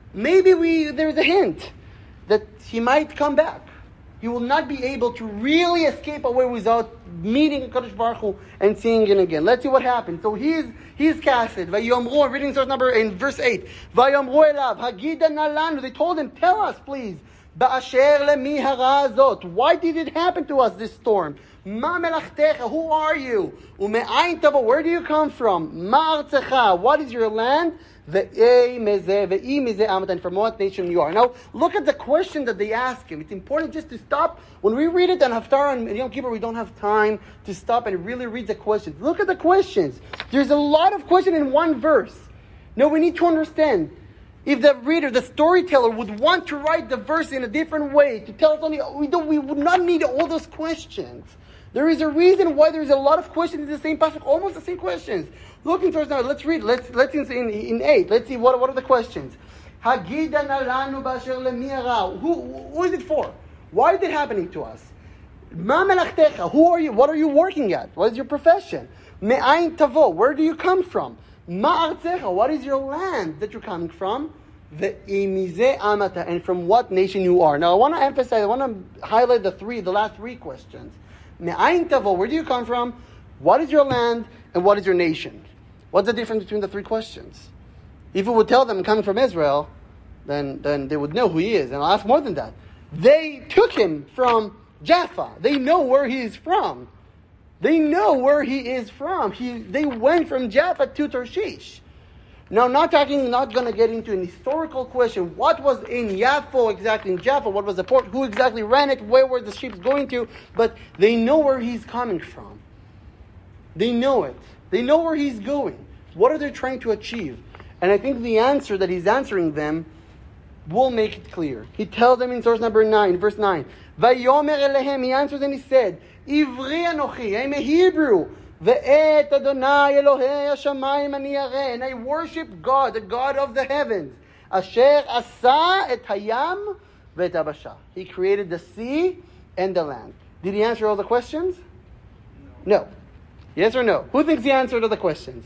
maybe there's a hint that he might come back. He will not be able to really escape away without meeting Kadosh Baruch Hu and seeing him again. Let's see what happens. So he's casted. Vayomru, reading source number in verse 8. Vayomru elav, hagida nalanu. They told him, tell us please. Ba'asher lemi hara hazot. Why did it happen to us, this storm? Ma melachtecha, who are you? Ume'ayin tavo, where do you come from? Ma artzecha, what is your land? Ve'ei mizeh amat, and from what nation you are. Now, look at the question that they ask him. It's important just to stop. When we read it on Haftarah and Yom Kippur, we don't have time to stop and really read the questions. Look at the questions. There's a lot of questions in one verse. Now, we need to understand. If the reader, the storyteller, would want to write the verse in a different way, to tell us only, we would not need all those questions. There is a reason why there's a lot of questions in the same passage, almost the same questions. Look into us now. Let's read. Let's in 8. Let's see what are the questions. Hagida nalanu b'asher lemi hara. Who is it for? Why is it happening to us? Ma melachtecha. Who are you? What are you working at? What is your profession? Me'ayin tavo. Where do you come from? Ma artzecha. What is your land that you're coming from? Ve'ei mizeh amata. And from what nation you are. Now I want to emphasize. I want to highlight the last three questions. Me'ayin tavo, where do you come from? What is your land? And what is your nation? What's the difference between the three questions? If we would tell them coming from Israel, then they would know who he is. And I'll ask more than that. They took him from Jaffa. They know where he is from. They know where he is from. They went from Jaffa to Tarshish. Now, not going to get into an historical question. What was in Yaffo exactly, in Jaffa? What was the port? Who exactly ran it? Where were the ships going to? But they know where he's coming from. They know it. They know where he's going. What are they trying to achieve? And I think the answer that he's answering them will make it clear. He tells them in source number 9, verse 9. Vayomer elehem, he answers and he said, Ivri anochi, I'm a Hebrew. Ve'et Adonai Elohei Hashamayim ani yareh, and I worship God, the God of the heavens. Asher asa et hayam ve'et abasha. He created the sea and the land. Did he answer all the questions? No. Yes or no? Who thinks he answered all the questions?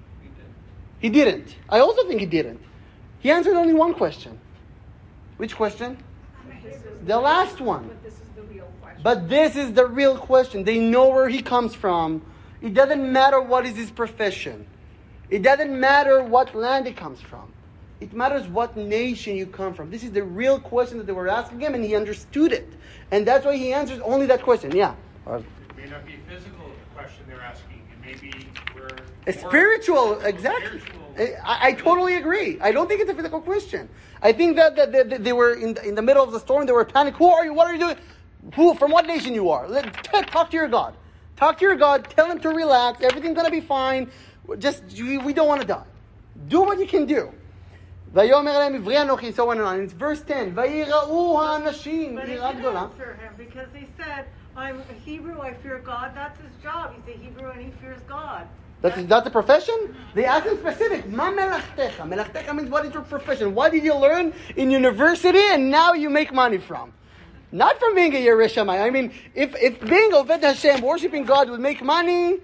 He didn't. I also think he didn't. He answered only one question. Which question? The last one. But this is the real question. But this is the real question. They know where he comes from. It doesn't matter what is his profession. It doesn't matter what land he comes from. It matters what nation you come from. This is the real question that they were asking him, and he understood it. And that's why he answers only that question. Yeah. It may not be a physical question they're asking. It may be a spiritual, exactly. I totally agree. I don't think it's a physical question. I think that they were in the middle of the storm. They were panicked. Who are you? What are you doing? From what nation you are? Talk to your God. Talk to your God. Tell him to relax. Everything's going to be fine. We don't want to die. Do what you can do. So on and on. It's verse 10. But it didn't answer him because he said, I'm a Hebrew, I fear God. That's his job. He's a Hebrew and he fears God. That's a profession? They asked him specific. Ma melachtecha? Melachtecha means what is your profession? What did you learn in university and now you make money from? Not from being a Yerei Shamayim. I mean, if being Oved Hashem, worshiping God would make money,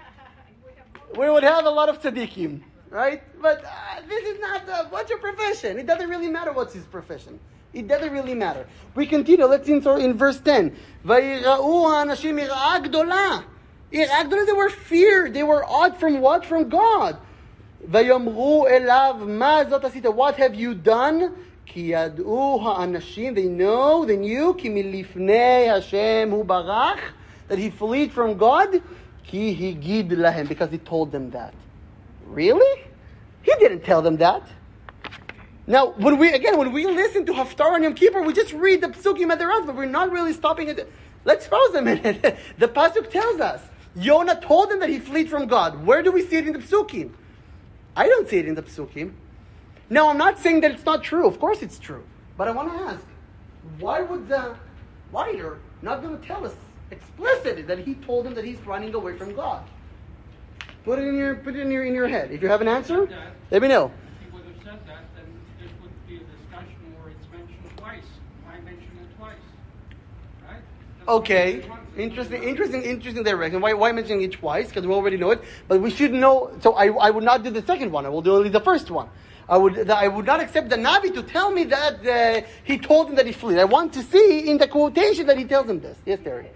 we would have a lot of tzaddikim. Right? But this is not, what's your profession? It doesn't really matter what's his profession. It doesn't really matter. We continue. Let's see in verse 10. Vayira'u ha'anashim yira'ah gdolah. Yira'ah gdolah, they were feared. They were awed from what? From God. Vayomru elav ma zot asita. What have you done? Ki yad'u ha'anashim. They knew, ki milifnei Hashem hu barach, that he fled from God. Ki higid lahem, because he told them that. Really? He didn't tell them that. Now, when we listen to Haftarah on Yom Kippur, we just read the Psukim at the rounds, but we're not really stopping it. Let's pause a minute. The Pasuk tells us, Yonah told them that he fled from God. Where do we see it in the Psukim? I don't see it in the Psukim. Now, I'm not saying that it's not true. Of course it's true. But I want to ask, why would the writer not going to tell us explicitly that he told them that he's running away from God? Put it in your head. If you have an answer, let me know. If he would have said that, then this would be a discussion where it's mentioned twice. Why mention it twice? Right? Okay. Interesting direction. Why mentioning it twice? Because we already know it. But we should know. So I would not do the second one. I will do only the first one. I would not accept the Navi to tell me that he told him that he fled. I want to see in the quotation that he tells him this. Yes, Terry.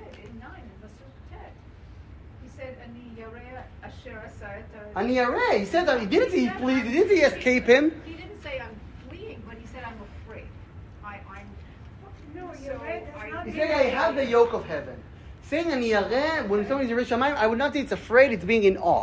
Ani Yareh. He said that he didn't say he flees. He didn't say he escape him. He didn't say I'm fleeing, but he said I'm afraid. He said I have the yoke of heaven. Saying Ani Yareh, when somebody's Yerei Shamayim, I would not say it's afraid. It's being in awe.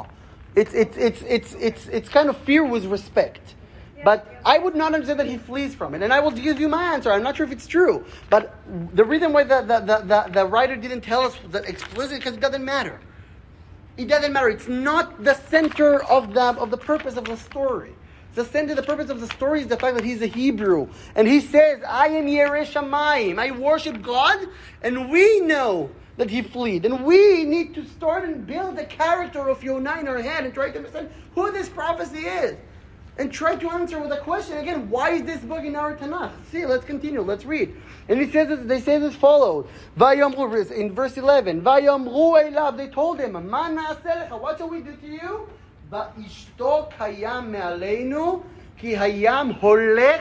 It's kind of fear with respect. But I would not understand that he flees from it. And I will give you my answer. I'm not sure if it's true. But the reason why the writer didn't tell us that explicitly, because it doesn't matter. It doesn't matter. It's not the center of the purpose of the story. The purpose of the story is the fact that he's a Hebrew. And he says, I am Yerei Shamayim. I worship God. And we know that he fled. And we need to start and build the character of Yonah in our head and try to understand who this prophecy is. And try to answer with a question again, why is this book in our Tanakh? See, let's continue. Let's read. And they say as follows. Vayomru, in verse 11. Vayomru elav, they told him, Ma na'aseh lecha, what shall we do to you? Va'ishtok hayam me'aleinu, ki hayam holech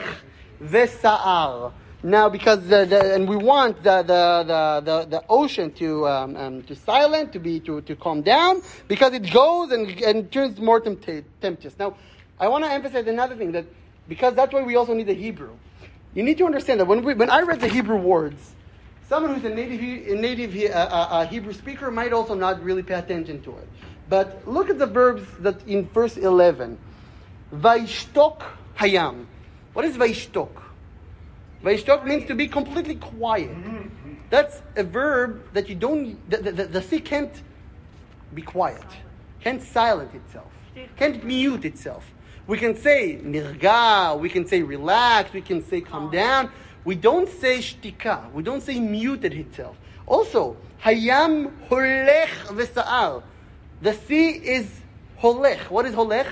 v'sa'ar. Now, because and we want the ocean to silent, to calm down, because it goes and turns more tempestuous. Now, I want to emphasize another thing, that because that's why we also need the Hebrew. You need to understand that when I read the Hebrew words, someone who's a native Hebrew speaker might also not really pay attention to it. But look at the verbs that in verse 11. Vaishtok hayam. What is vaishtok? Vaishtok means to be completely quiet. That's a verb that you don't, the sea can't be quiet, can't silence itself, can't mute itself. We can say nirga, we can say relax, we can say calm down. We don't say shtika, we don't say muted itself. Also, hayam holech v'sa'ar. The sea is holech. What is holech?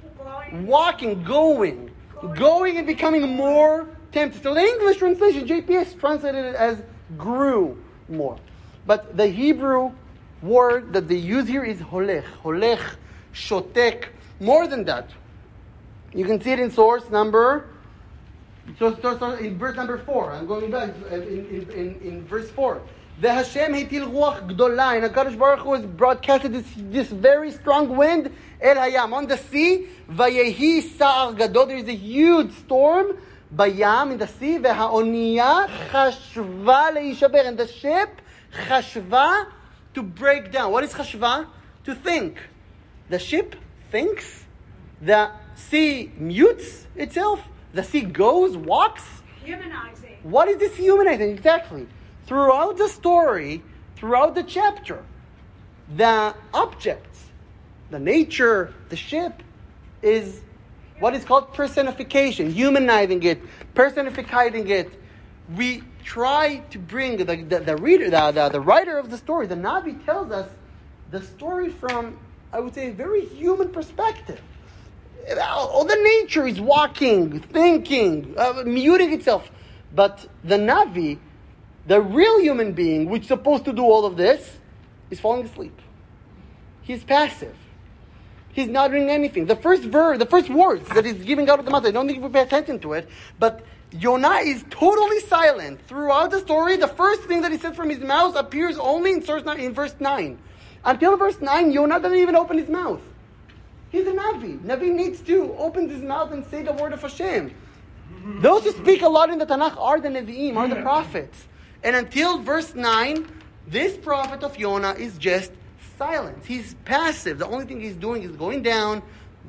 Walking, going and becoming more tempted. So the English translation, JPS translated it as grew more. But the Hebrew word that they use here is holech. Holech, shotek. More than that. You can see it in source number, in verse number 4. I'm going back in verse 4. The Hashem hitil ruach gdola, and HaKadosh Baruch Hu has broadcasted this very strong wind, El Hayam, on the sea, Vayehi sa'ar gadol, there is a huge storm, Bayam, in the sea, Ve'ha'oniya chashva le'ishaber, and the ship, chashva, to break down. What is chashva? To think. The ship thinks. The sea mutes itself. The sea goes, walks. Humanizing. What is this humanizing? Exactly. Throughout the story, throughout the chapter, the objects, the nature, the ship, is what is called personification, humanizing it, personifying it. We try to bring the reader, the writer of the story, the Navi tells us the story from, I would say, a very human perspective. All the nature is walking, thinking, muting itself. But the Navi, the real human being, which is supposed to do all of this, is falling asleep. He's passive. He's not doing anything. The first words that he's giving out of the mouth, I don't think we pay attention to it, but Yonah is totally silent. Throughout the story, the first thing that he says from his mouth appears only in verse 9. Until verse 9, Yonah doesn't even open his mouth. He's a Navi. Navi needs to open his mouth and say the word of Hashem. Those who speak a lot in the Tanakh are the Nevi'im, are the prophets. And until verse 9, this prophet of Yonah is just silent. He's passive. The only thing he's doing is going down,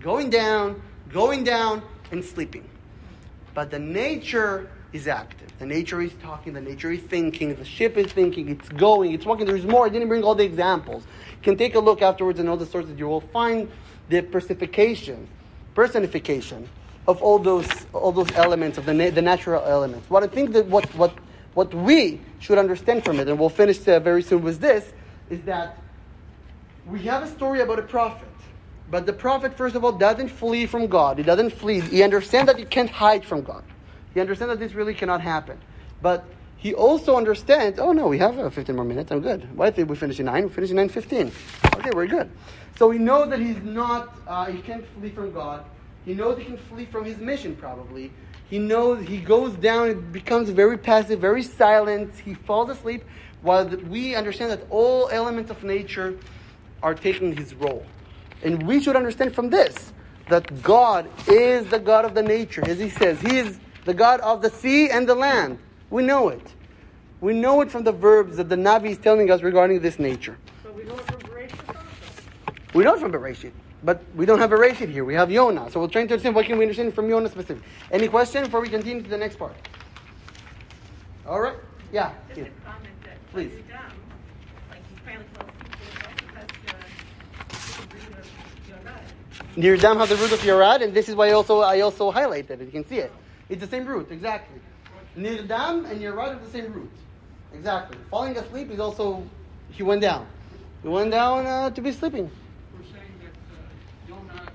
and sleeping. But the nature is active. The nature is talking. The nature is thinking. The ship is thinking. It's going. It's walking. There's more. I didn't bring all the examples. You can take a look afterwards in all the sources. You will find the personification of all those elements of the natural elements. What I think that what we should understand from it, and we'll finish very soon with this, is that we have a story about a prophet. But the prophet, first of all, doesn't flee from God. He doesn't flee. He understands that he can't hide from God. He understands that this really cannot happen. But he also understands, oh no, we have 15 more minutes, I'm good. Why did we finish in 9? We finished in 9:15. Okay, we're good. So he knows that he's not, he can't flee from God. He knows he can flee from his mission, probably. He knows he goes down, it becomes very passive, very silent. He falls asleep, while we understand that all elements of nature are taking his role. And we should understand from this that God is the God of the nature. As he says, he is the God of the sea and the land. We know it. We know it from the verbs that the Navi is telling us regarding this nature. So we know it from Bereshit also. We know it from Bereshit, but we don't have Bereshit here. We have Yonah. So we're trying to understand what can we understand from Yonah specifically. Any question before we continue to the next part? All right? Yeah. Just Here. a comment that Please. when you're dumb, like you finally close people because the root of your nut. Nirdam has the root of Yarad, and this is why I also highlighted it. You can see it. It's the same root, exactly. Nirdam and Yarad are the same root. Exactly. Falling asleep is also, he went down. He went down to be sleeping. We're saying that Yonah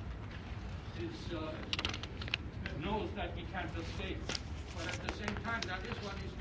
knows that he can't escape, but at the same time, that is what he's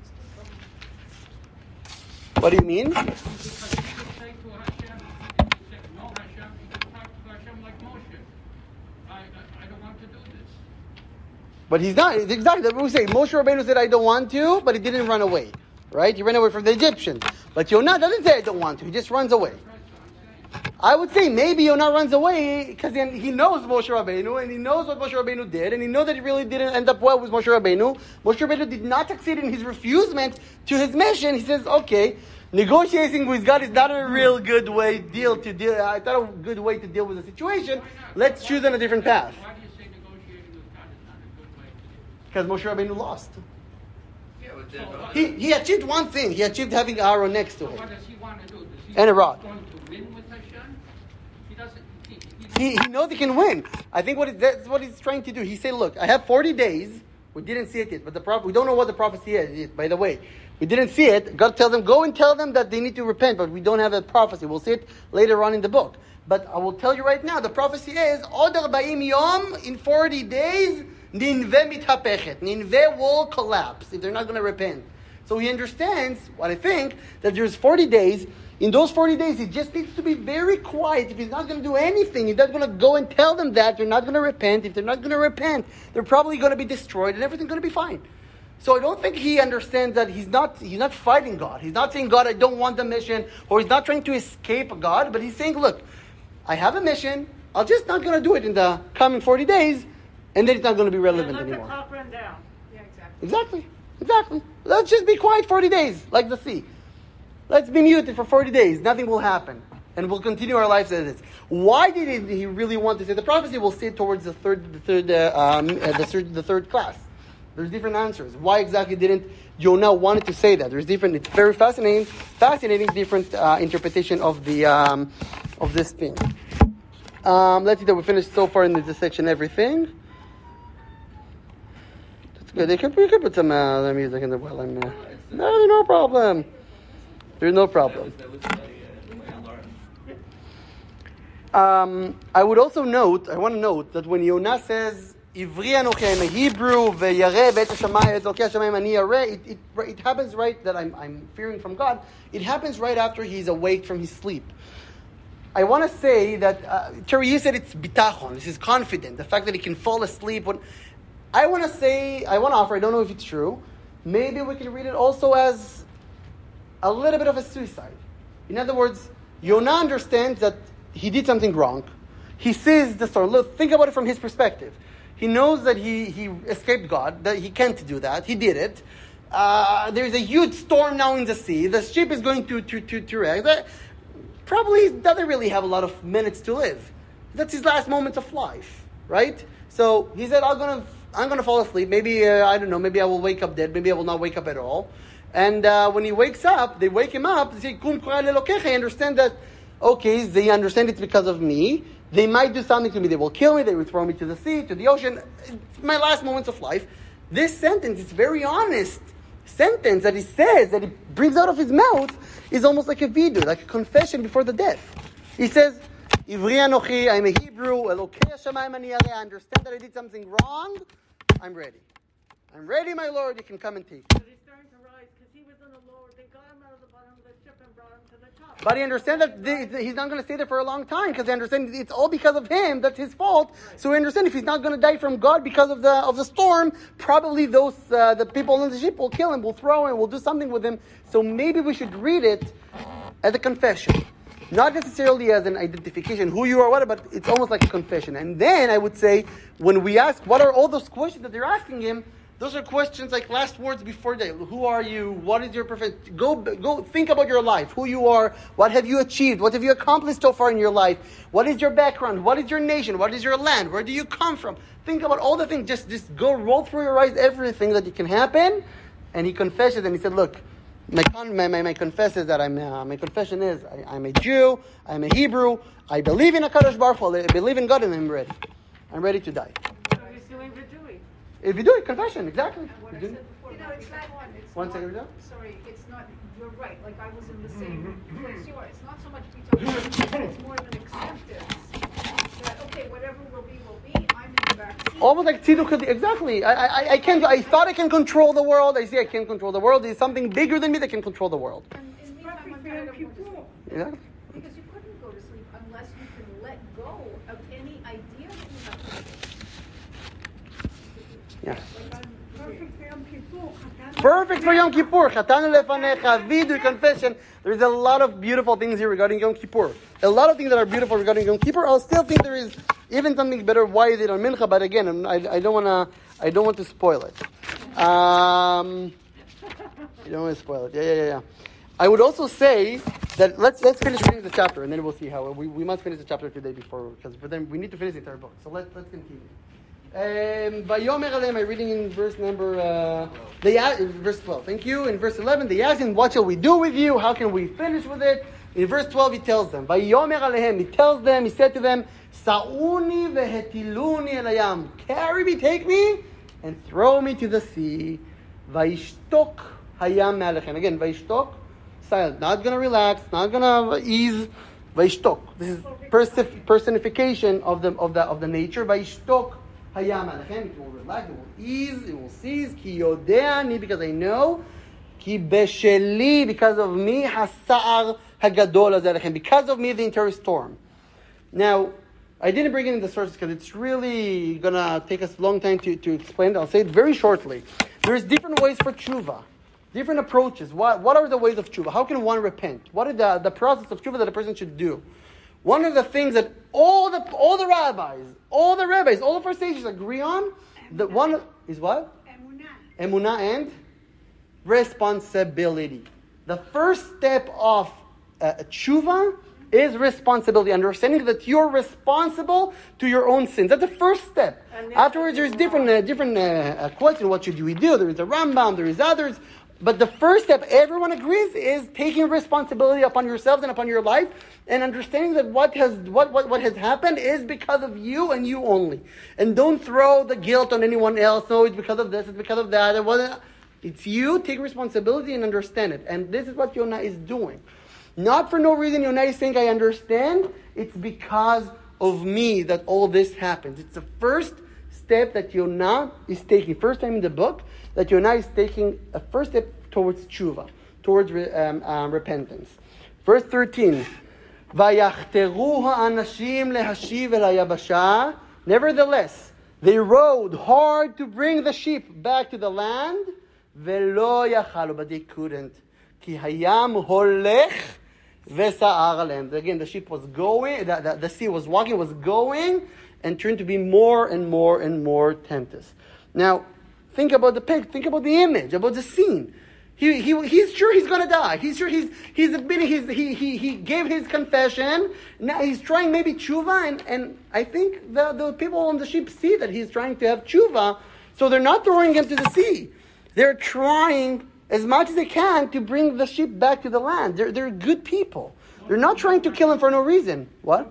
doing. What do you mean? Because he could say to Hashem, he could say, no, Hashem, he could talk to Hashem like Moshe. I don't want to do this. But he's not. It's exactly that's what we say. Moshe Rabbeinu said, I don't want to, but he didn't run away. Right? He ran away from the Egyptians. But Yonah doesn't say, I don't want to. He just runs away. I would say maybe Yonah runs away because he knows Moshe Rabbeinu, and he knows what Moshe Rabbeinu did, and he knows that he really didn't end up well with Moshe Rabbeinu. Moshe Rabbeinu did not succeed in his refusement to his mission. He says, okay, negotiating with God is not a real good way it's not a good way to deal with the situation. Let's choose on a different path. Why do you say negotiating with God is not a good way to do Because Moshe Rabbeinu lost. Yeah, but then, He achieved one thing. He achieved having Aaron next to So him. what does he want to do? Does he And a rod. going to win with Hashem? He doesn't. He knows he can win. I think that's what he's trying to do. He said, look, I have 40 days. We didn't see it yet, but we don't know what the prophecy is yet, by the way. We didn't see it. God tells them, go and tell them that they need to repent, but we don't have a prophecy. We'll see it later on in the book. But I will tell you right now, the prophecy is, Od 40 yom, in 40 days, Ninveh mitapechet. Ninveh will collapse if they're not going to repent. So he understands, what I think, that there's 40 days. In those 40 days, he just needs to be very quiet. If he's not going to do anything, he's not going to go and tell them that they're not going to repent. If they're not going to repent, they're probably going to be destroyed and everything's going to be fine. So I don't think he understands that he's not fighting God. He's not saying, God, I don't want the mission, or he's not trying to escape God, but he's saying, look, I have a mission. I'm just not going to do it in the coming 40 days, and then it's not going to be relevant Let the anymore. clock run down. Yeah, exactly. Exactly. Let's just be quiet 40 days, like the sea. Let's be muted for 40 days. Nothing will happen. and we'll continue our lives as is. Why did he really want to say the prophecy? We'll see it towards the third class. There's different answers. Why exactly didn't Jonah wanted to say that? There's different. It's very fascinating different interpretation of the of this thing. Let's see that we finished so far in this section. Everything. That's good. We could put some music in the while I'm. No, there's no problem. There's no problem. I want to note that when Yonah says, Ivri anochi, I'm a Hebrew, ve'yareh ve'et hashamayim, elokei hashamayim ani yareh, it happens right that I'm fearing from God. It happens right after he's awake from his sleep. I want to say that, Terry, you said it's bitachon, this is confident, the fact that he can fall asleep. I want to offer, I don't know if it's true, maybe we can read it also as a little bit of a suicide. In other words, Yonah understands that he did something wrong. He sees the storm. Look, think about it from his perspective. He knows that he escaped God, that he can't do that. He did it. There's a huge storm now in the sea. The ship is going to wreck. Probably doesn't really have a lot of minutes to live. That's his last moments of life, right? So he said, I'm gonna fall asleep. Maybe, I don't know, maybe I will wake up dead. Maybe I will not wake up at all. And when he wakes up, they wake him up. They say, Kum kora lelokecha. I understand that, okay, they understand it's because of me. They might do something to me. They will kill me. They will throw me to the sea, to the ocean. It's my last moments of life. This sentence, it's very honest sentence that he says, that he brings out of his mouth, is almost like a vidu, like a confession before the death. He says, Ivri anochi, I'm a Hebrew, elokei hashamayim ani yareh. I understand that I did something wrong. I'm ready. I'm ready, my Lord. You can come and take me. But he's starting to rise because he was in the lower. They got him out of the bottom of the ship and brought him to the top. But he understands that he's not going to stay there for a long time because they understand it's all because of him. That's his fault. Right. So we understand if he's not going to die from God because of the storm, probably those the people on the ship will kill him, will throw him, will do something with him. So maybe we should read it as a confession. Not necessarily as an identification, who you are, what, but it's almost like a confession. And then I would say, when we ask, what are all those questions that they're asking him, those are questions like last words before day. Who are you? What is your perfect? Go think about your life. Who you are? What have you achieved? What have you accomplished so far in your life? What is your background? What is your nation? What is your land? Where do you come from? Think about all the things. Just go roll through your eyes everything that can happen. And he confesses and he said, look, my confession is that my confession is I'm a Jew, I'm a Hebrew, I believe in HaKadosh Baruch Hu, I believe in God, and I'm ready. I'm ready to die. So he's doing vidui. If you do it, confession, exactly. What I said before, it's like one second, Rizal. Sorry, it's not. You're right. Like I was in the same place you are. It's not so much bitachon. It's more of an acceptance that okay, whatever will be, will be. I'm in the back seat. Almost like tziduk. Exactly. I can't. I thought I can control the world. I see I can't control the world. There's something bigger than me that can control the world. And in the meantime, I'm tired of going to sleep. Yeah. Because you couldn't go to sleep unless you can let go of any idea that you have. Yeah. Perfect for Yom Kippur. Perfect for Yom Kippur. Chatanu lefanecha, vidu, confession. There's a lot of beautiful things here regarding Yom Kippur. A lot of things that are beautiful regarding Yom Kippur. I'll still think there is even something better. Why is it on Mincha? But again, I don't want to spoil it. I don't want to spoil it. Yeah. I would also say that let's finish reading the chapter and then we'll see how we must finish the chapter today because then we need to finish the entire book. So let's continue. Vayomer Aleim, I'm reading in verse number, verse 12. Thank you. In verse 11, they asked him, what shall we do with you? How can we finish with it? In verse 12, he tells them, Vayomer Aleim, he said to them, Sa'uni vehetiluni elayam, carry me, take me, and throw me to the sea. Vayishtok hayam me'alechem. Again, Vayishtok, silent, not going to relax, not going to ease. Vayishtok. This is personification of the nature. Vayishtok. It will relax, it will ease, it will cease. Ki yodeani, because I know. Ki besheli, because of me. Hasa'ar hagadol azalechem, because of me, the entire storm. Now, I didn't bring in the sources because it's really gonna take us a long time to explain it. I'll say it very shortly. There's different ways for tshuva, different approaches. What are the ways of tshuva? How can one repent? What is the process of tshuva that a person should do? One of the things that all the rabbis, all the first sages agree on, that one is what? Emunah and responsibility. The first step of tshuva is responsibility. Understanding that you're responsible to your own sins. That's the first step. Afterwards, there's different questions. What should we do? There is a Rambam, there is others. But the first step, everyone agrees, is taking responsibility upon yourselves and upon your life, and understanding that what has happened is because of you and you only. And don't throw the guilt on anyone else. No, it's because of this, it's because of that. It's you. Take responsibility and understand it. And this is what Yonah is doing. Not for no reason Yonah is saying, I understand. It's because of me that all this happens. It's the first step that Yonah is taking. First time in the book that Yonah is taking a first step towards tshuva, towards repentance. Verse 13. Vayachteru ha'anashim lehashiv el hayabasha. Nevertheless, they rowed hard to bring the sheep back to the land. Velo yachalu, but they couldn't. Ki hayam holech v'sa'ar alehem. Again, the sheep was going, the sea was going, and turned to be more and more and more tempest. Now, think about the picture, think about the image, about the scene. He's sure he's going to die. He's sure he's admitting he gave his confession. Now he's trying maybe tshuva, and I think the people on the ship see that he's trying to have tshuva, so they're not throwing him to the sea. They're trying as much as they can to bring the sheep back to the land. They're good people. They're not trying to kill him for no reason. What?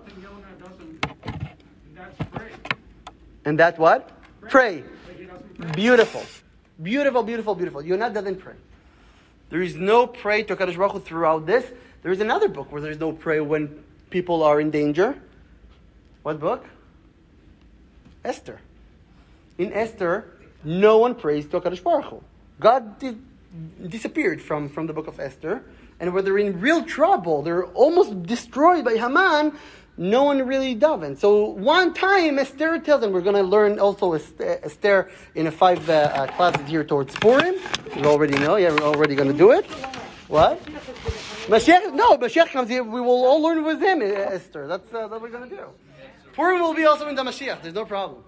That's pray. And that what? Pray. Beautiful. Beautiful, beautiful, beautiful. Yonah doesn't pray. There is no pray to HaKadosh Baruch Hu throughout this. There is another book where there is no pray when people are in danger. What book? Esther. In Esther, no one prays to HaKadosh Baruch Hu. God disappeared from the book of Esther. And when they're in real trouble, they're almost destroyed by Haman, no one really davened. So one time Esther tells them, we're going to learn also Esther in a 5 classes here towards Purim. You already know, we're already going to do it. What? Mashiach comes here, we will all learn with him, Esther. That's what we're going to do. Purim will be also in the Mashiach, there's no problem.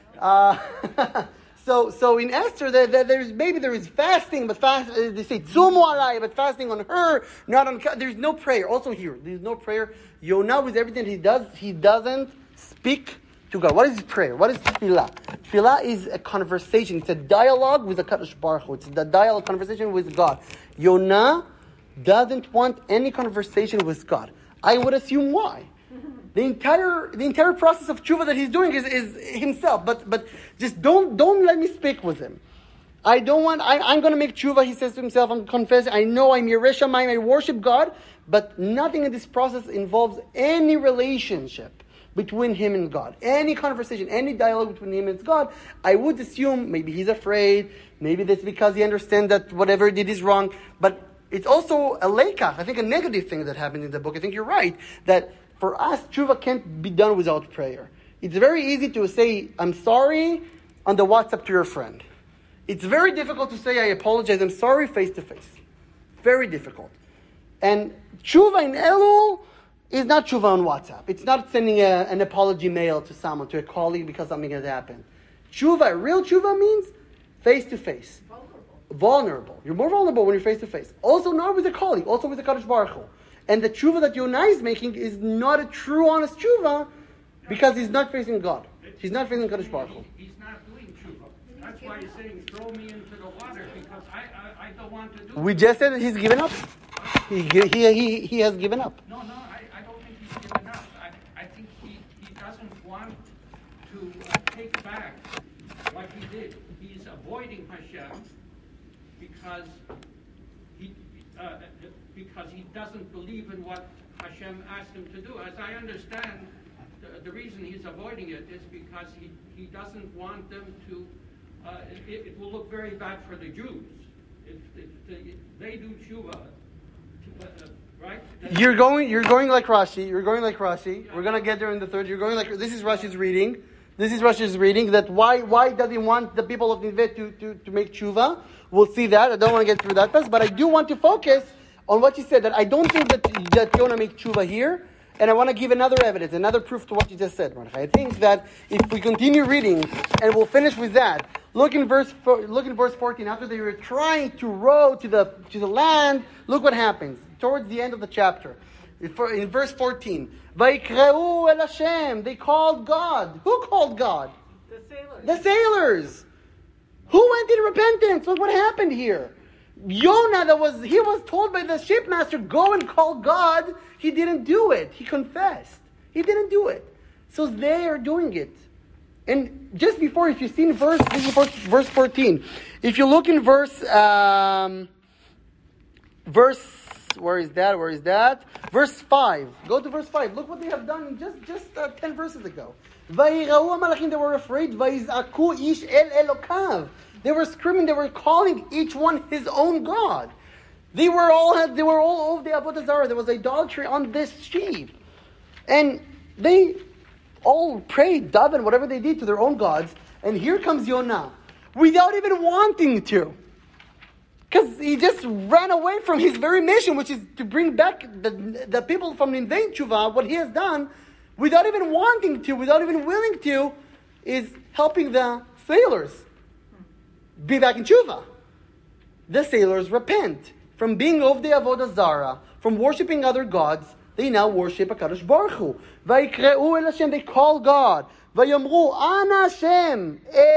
So in Esther, there is fasting, but they say tzumu alai, but fasting on her, not on. There's no prayer. Also here, there's no prayer. Yonah, with everything he does, he doesn't speak to God. What is prayer? What is tefillah? Tefillah is a conversation. It's a dialogue with the HaKadosh Baruch Hu. It's the dialogue conversation with God. Yonah doesn't want any conversation with God. I would assume why. The entire process of tshuva that he's doing is himself. But just don't let me speak with him. I'm going to make tshuva, he says to himself. I'm confessing. I know I'm Yerei Shamayim, I worship God. But nothing in this process involves any relationship between him and God. Any conversation, any dialogue between him and God. I would assume maybe he's afraid. Maybe that's because he understands that whatever he did is wrong. But it's also a leikach. I think a negative thing that happened in the book. I think you're right. That for us, tshuva can't be done without prayer. It's very easy to say, I'm sorry, on the WhatsApp to your friend. It's very difficult to say, I apologize, I'm sorry, face to face. Very difficult. And tshuva in Elul is not tshuva on WhatsApp. It's not sending an apology mail to someone, to a colleague, because something has happened. Tshuva, real tshuva means face to face. Vulnerable. You're more vulnerable when you're face to face. Also not with a colleague, also with the HaKadosh Baruch Hu. And the tshuva that Yonah is making is not a true, honest tshuva because he's not facing God. He's not facing Kadosh Baruch Hu. He's not doing tshuva. That's why he's saying, throw me into the water because I don't want to do it. We just said that he's given up. He has given up. No, I don't think he's given up. I think he doesn't want to take back what he did. He's avoiding Hashem because he doesn't believe in what Hashem asked him to do. As I understand, the reason he's avoiding it is because he doesn't want them to, it will look very bad for the Jews. If they do tshuva, right? You're going like Rashi. You're going like Rashi. We're going to get there in the third. You're going like, this is Rashi's reading. This is Rashi's reading, that why does he want the people of Nineveh to make tshuva? We'll see that. I don't want to get through that pass, but I do want to focus on what you said, that I don't think that Yonah makes tshuva here, and I want to give another evidence, another proof to what you just said, Mordechai. I think that if we continue reading, and we'll finish with that, look in verse 14, after they were trying to row to the land, look what happens, towards the end of the chapter. In verse 14. Vaikreu el Hashem. They called God. Who called God? The sailors. The sailors. Who went in repentance? Look what happened here. Yonah, he was told by the shipmaster, go and call God. He didn't do it. He confessed. He didn't do it. So they are doing it. And just before, if you've seen verse 14. If you look in verse, where is that? Verse 5. Go to verse 5. Look what they have done just 10 verses ago. They were afraid. They were screaming. They were calling each one his own god. They were all over the Avodah Zarah. There was idolatry on this sheep, and they all prayed, daven, whatever they did to their own gods. And here comes Yonah, without even wanting to. Because he just ran away from his very mission, which is to bring back the people from Ninveh Tshuva. What he has done, without even wanting to, without even willing to, is helping the sailors be back in Tshuva. The sailors repent from being of the Avodah Zarah, from worshipping other gods. They now worship HaKadosh Baruch Hu. Vaikreu el Hashem, they call God. Vayomru, Ana Hashem,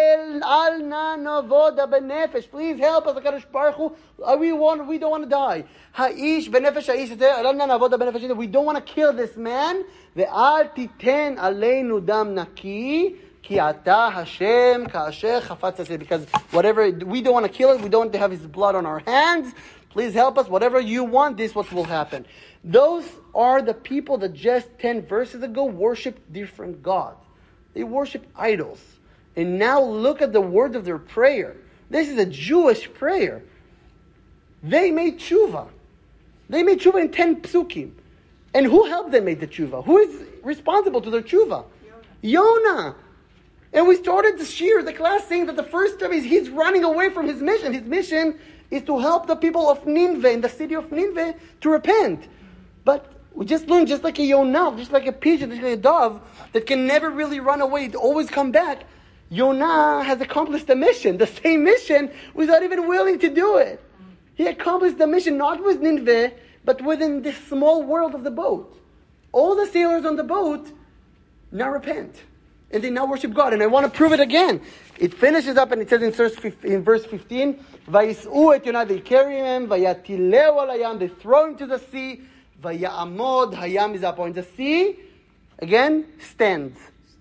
al na navoda benefesh. Please help us, HaKadosh Baruch Hu. We don't want to die. Ha'ish benefesh ha'ish, al na navoda benefesh. We don't want to kill this man. Ve'al titen aleinu dam naki. Ki ata Hashem ka'asher chafatz aseh. Because whatever, we don't want to kill it. We don't want to have his blood on our hands. Please help us. Whatever you want, this is what will happen. Those are the people that just 10 verses ago worshipped different gods. They worship idols. And now look at the word of their prayer. This is a Jewish prayer. They made tshuva. They made tshuva in 10 psukim. And who helped them make the tshuva? Who is responsible to their tshuva? Yonah. And we started the class, saying that the first step is he's running away from his mission. His mission is to help the people of Nineveh, in the city of Nineveh, to repent. But we just learned, just like a Yonah, just like a pigeon, just like a dove, that can never really run away, to always come back. Yonah has accomplished the mission, the same mission, without even willing to do it. He accomplished the mission, not with Nineveh, but within this small world of the boat. All the sailors on the boat now repent. And they now worship God. And I want to prove it again. It finishes up and it says in verse 15, Vayis'u et Yonah, they carry him, Vayatileu al hayam, they throw him to the sea, Vaya'amod, hayam is up on the sea. Again, stand.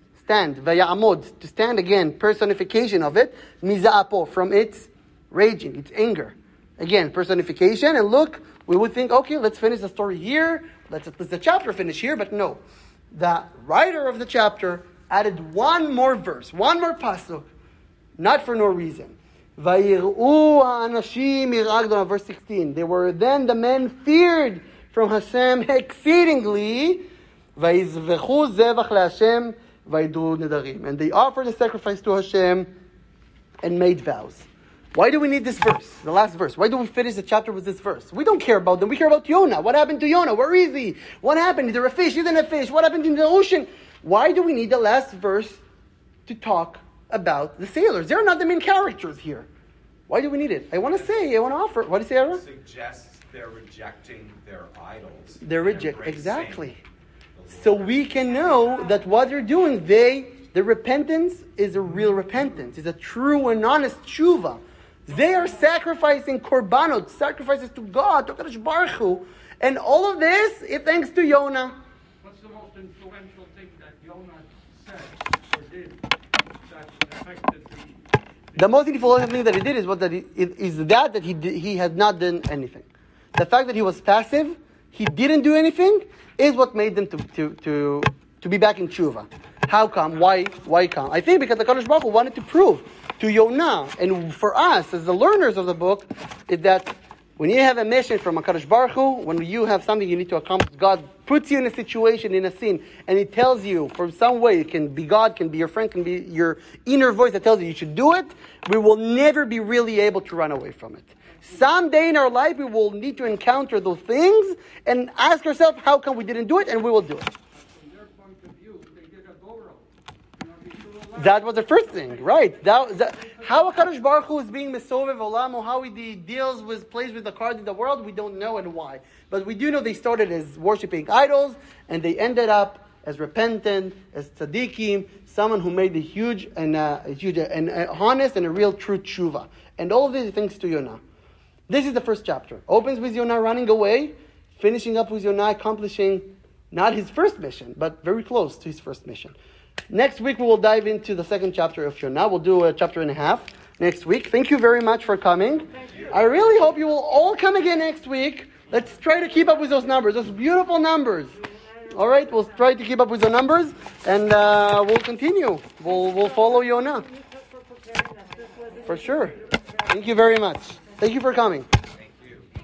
Vaya'amod, to stand again, personification of it. Miza'apo, from its raging, its anger. Again, personification. And look, we would think, okay, let's finish the story here. Let's the chapter finish here. But no. The writer of the chapter added one more verse, one more pasuk, not for no reason. Vayir'u ha'anashim iragdon, verse 16. They were then the men feared from Hashem exceedingly. Vayizvechu zevach leHashem vaydu nedarim. And they offered a sacrifice to Hashem and made vows. Why do we need this verse, the last verse? Why do we finish the chapter with this verse? We don't care about them. We care about Yonah. What happened to Yonah? Where is he? What happened? Is there a fish? Isn't a fish? What happened in the ocean? Why do we need the last verse to talk about the sailors? They're not the main characters here. Why do we need it? I want to offer. What do you say, Aaron? It suggests they're rejecting their idols. Exactly. So we can know that what they're doing, the repentance is a real repentance. It's a true and honest tshuva. They are sacrificing korbanot, sacrifices to God, to HaKadosh Baruch Hu, and all of this is thanks to Yonah. What's the most influential thing that Yonah said or did that affected the most influential thing that he did that he had not done anything. The fact that he was passive, he didn't do anything, is what made them to be back in tshuva. How come? Why come? I think because the HaKadosh Baruch Hu wanted to prove to Yonah, and for us as the learners of the book, is that when you have a mission from HaKadosh Baruch Hu, when you have something you need to accomplish, God puts you in a situation, in a scene, and He tells you from some way, it can be God, can be your friend, can be your inner voice that tells you should do it, we will never be really able to run away from it. Someday in our life, we will need to encounter those things and ask ourselves, how come we didn't do it? And we will do it. From their point of view, they did a go-road. That was the first thing, right? How HaKadosh Baruch Hu is being Mesovev Olam, or how he plays with the cards in the world, we don't know, and why. But we do know they started as worshipping idols, and they ended up as repentant, as tzaddikim, someone who made a huge and honest and a real true tshuva. And all of this thanks to Yonah. This is the first chapter. Opens with Yonah running away, finishing up with Yonah accomplishing not his first mission, but very close to his first mission. Next week we will dive into the second chapter of Yonah. We'll do a chapter and a half next week. Thank you very much for coming. I really hope you will all come again next week. Let's try to keep up with those numbers, those beautiful numbers. All right, we'll try to keep up with the numbers, and we'll continue. We'll follow Yonah. For sure. Thank you very much. Thank you for coming.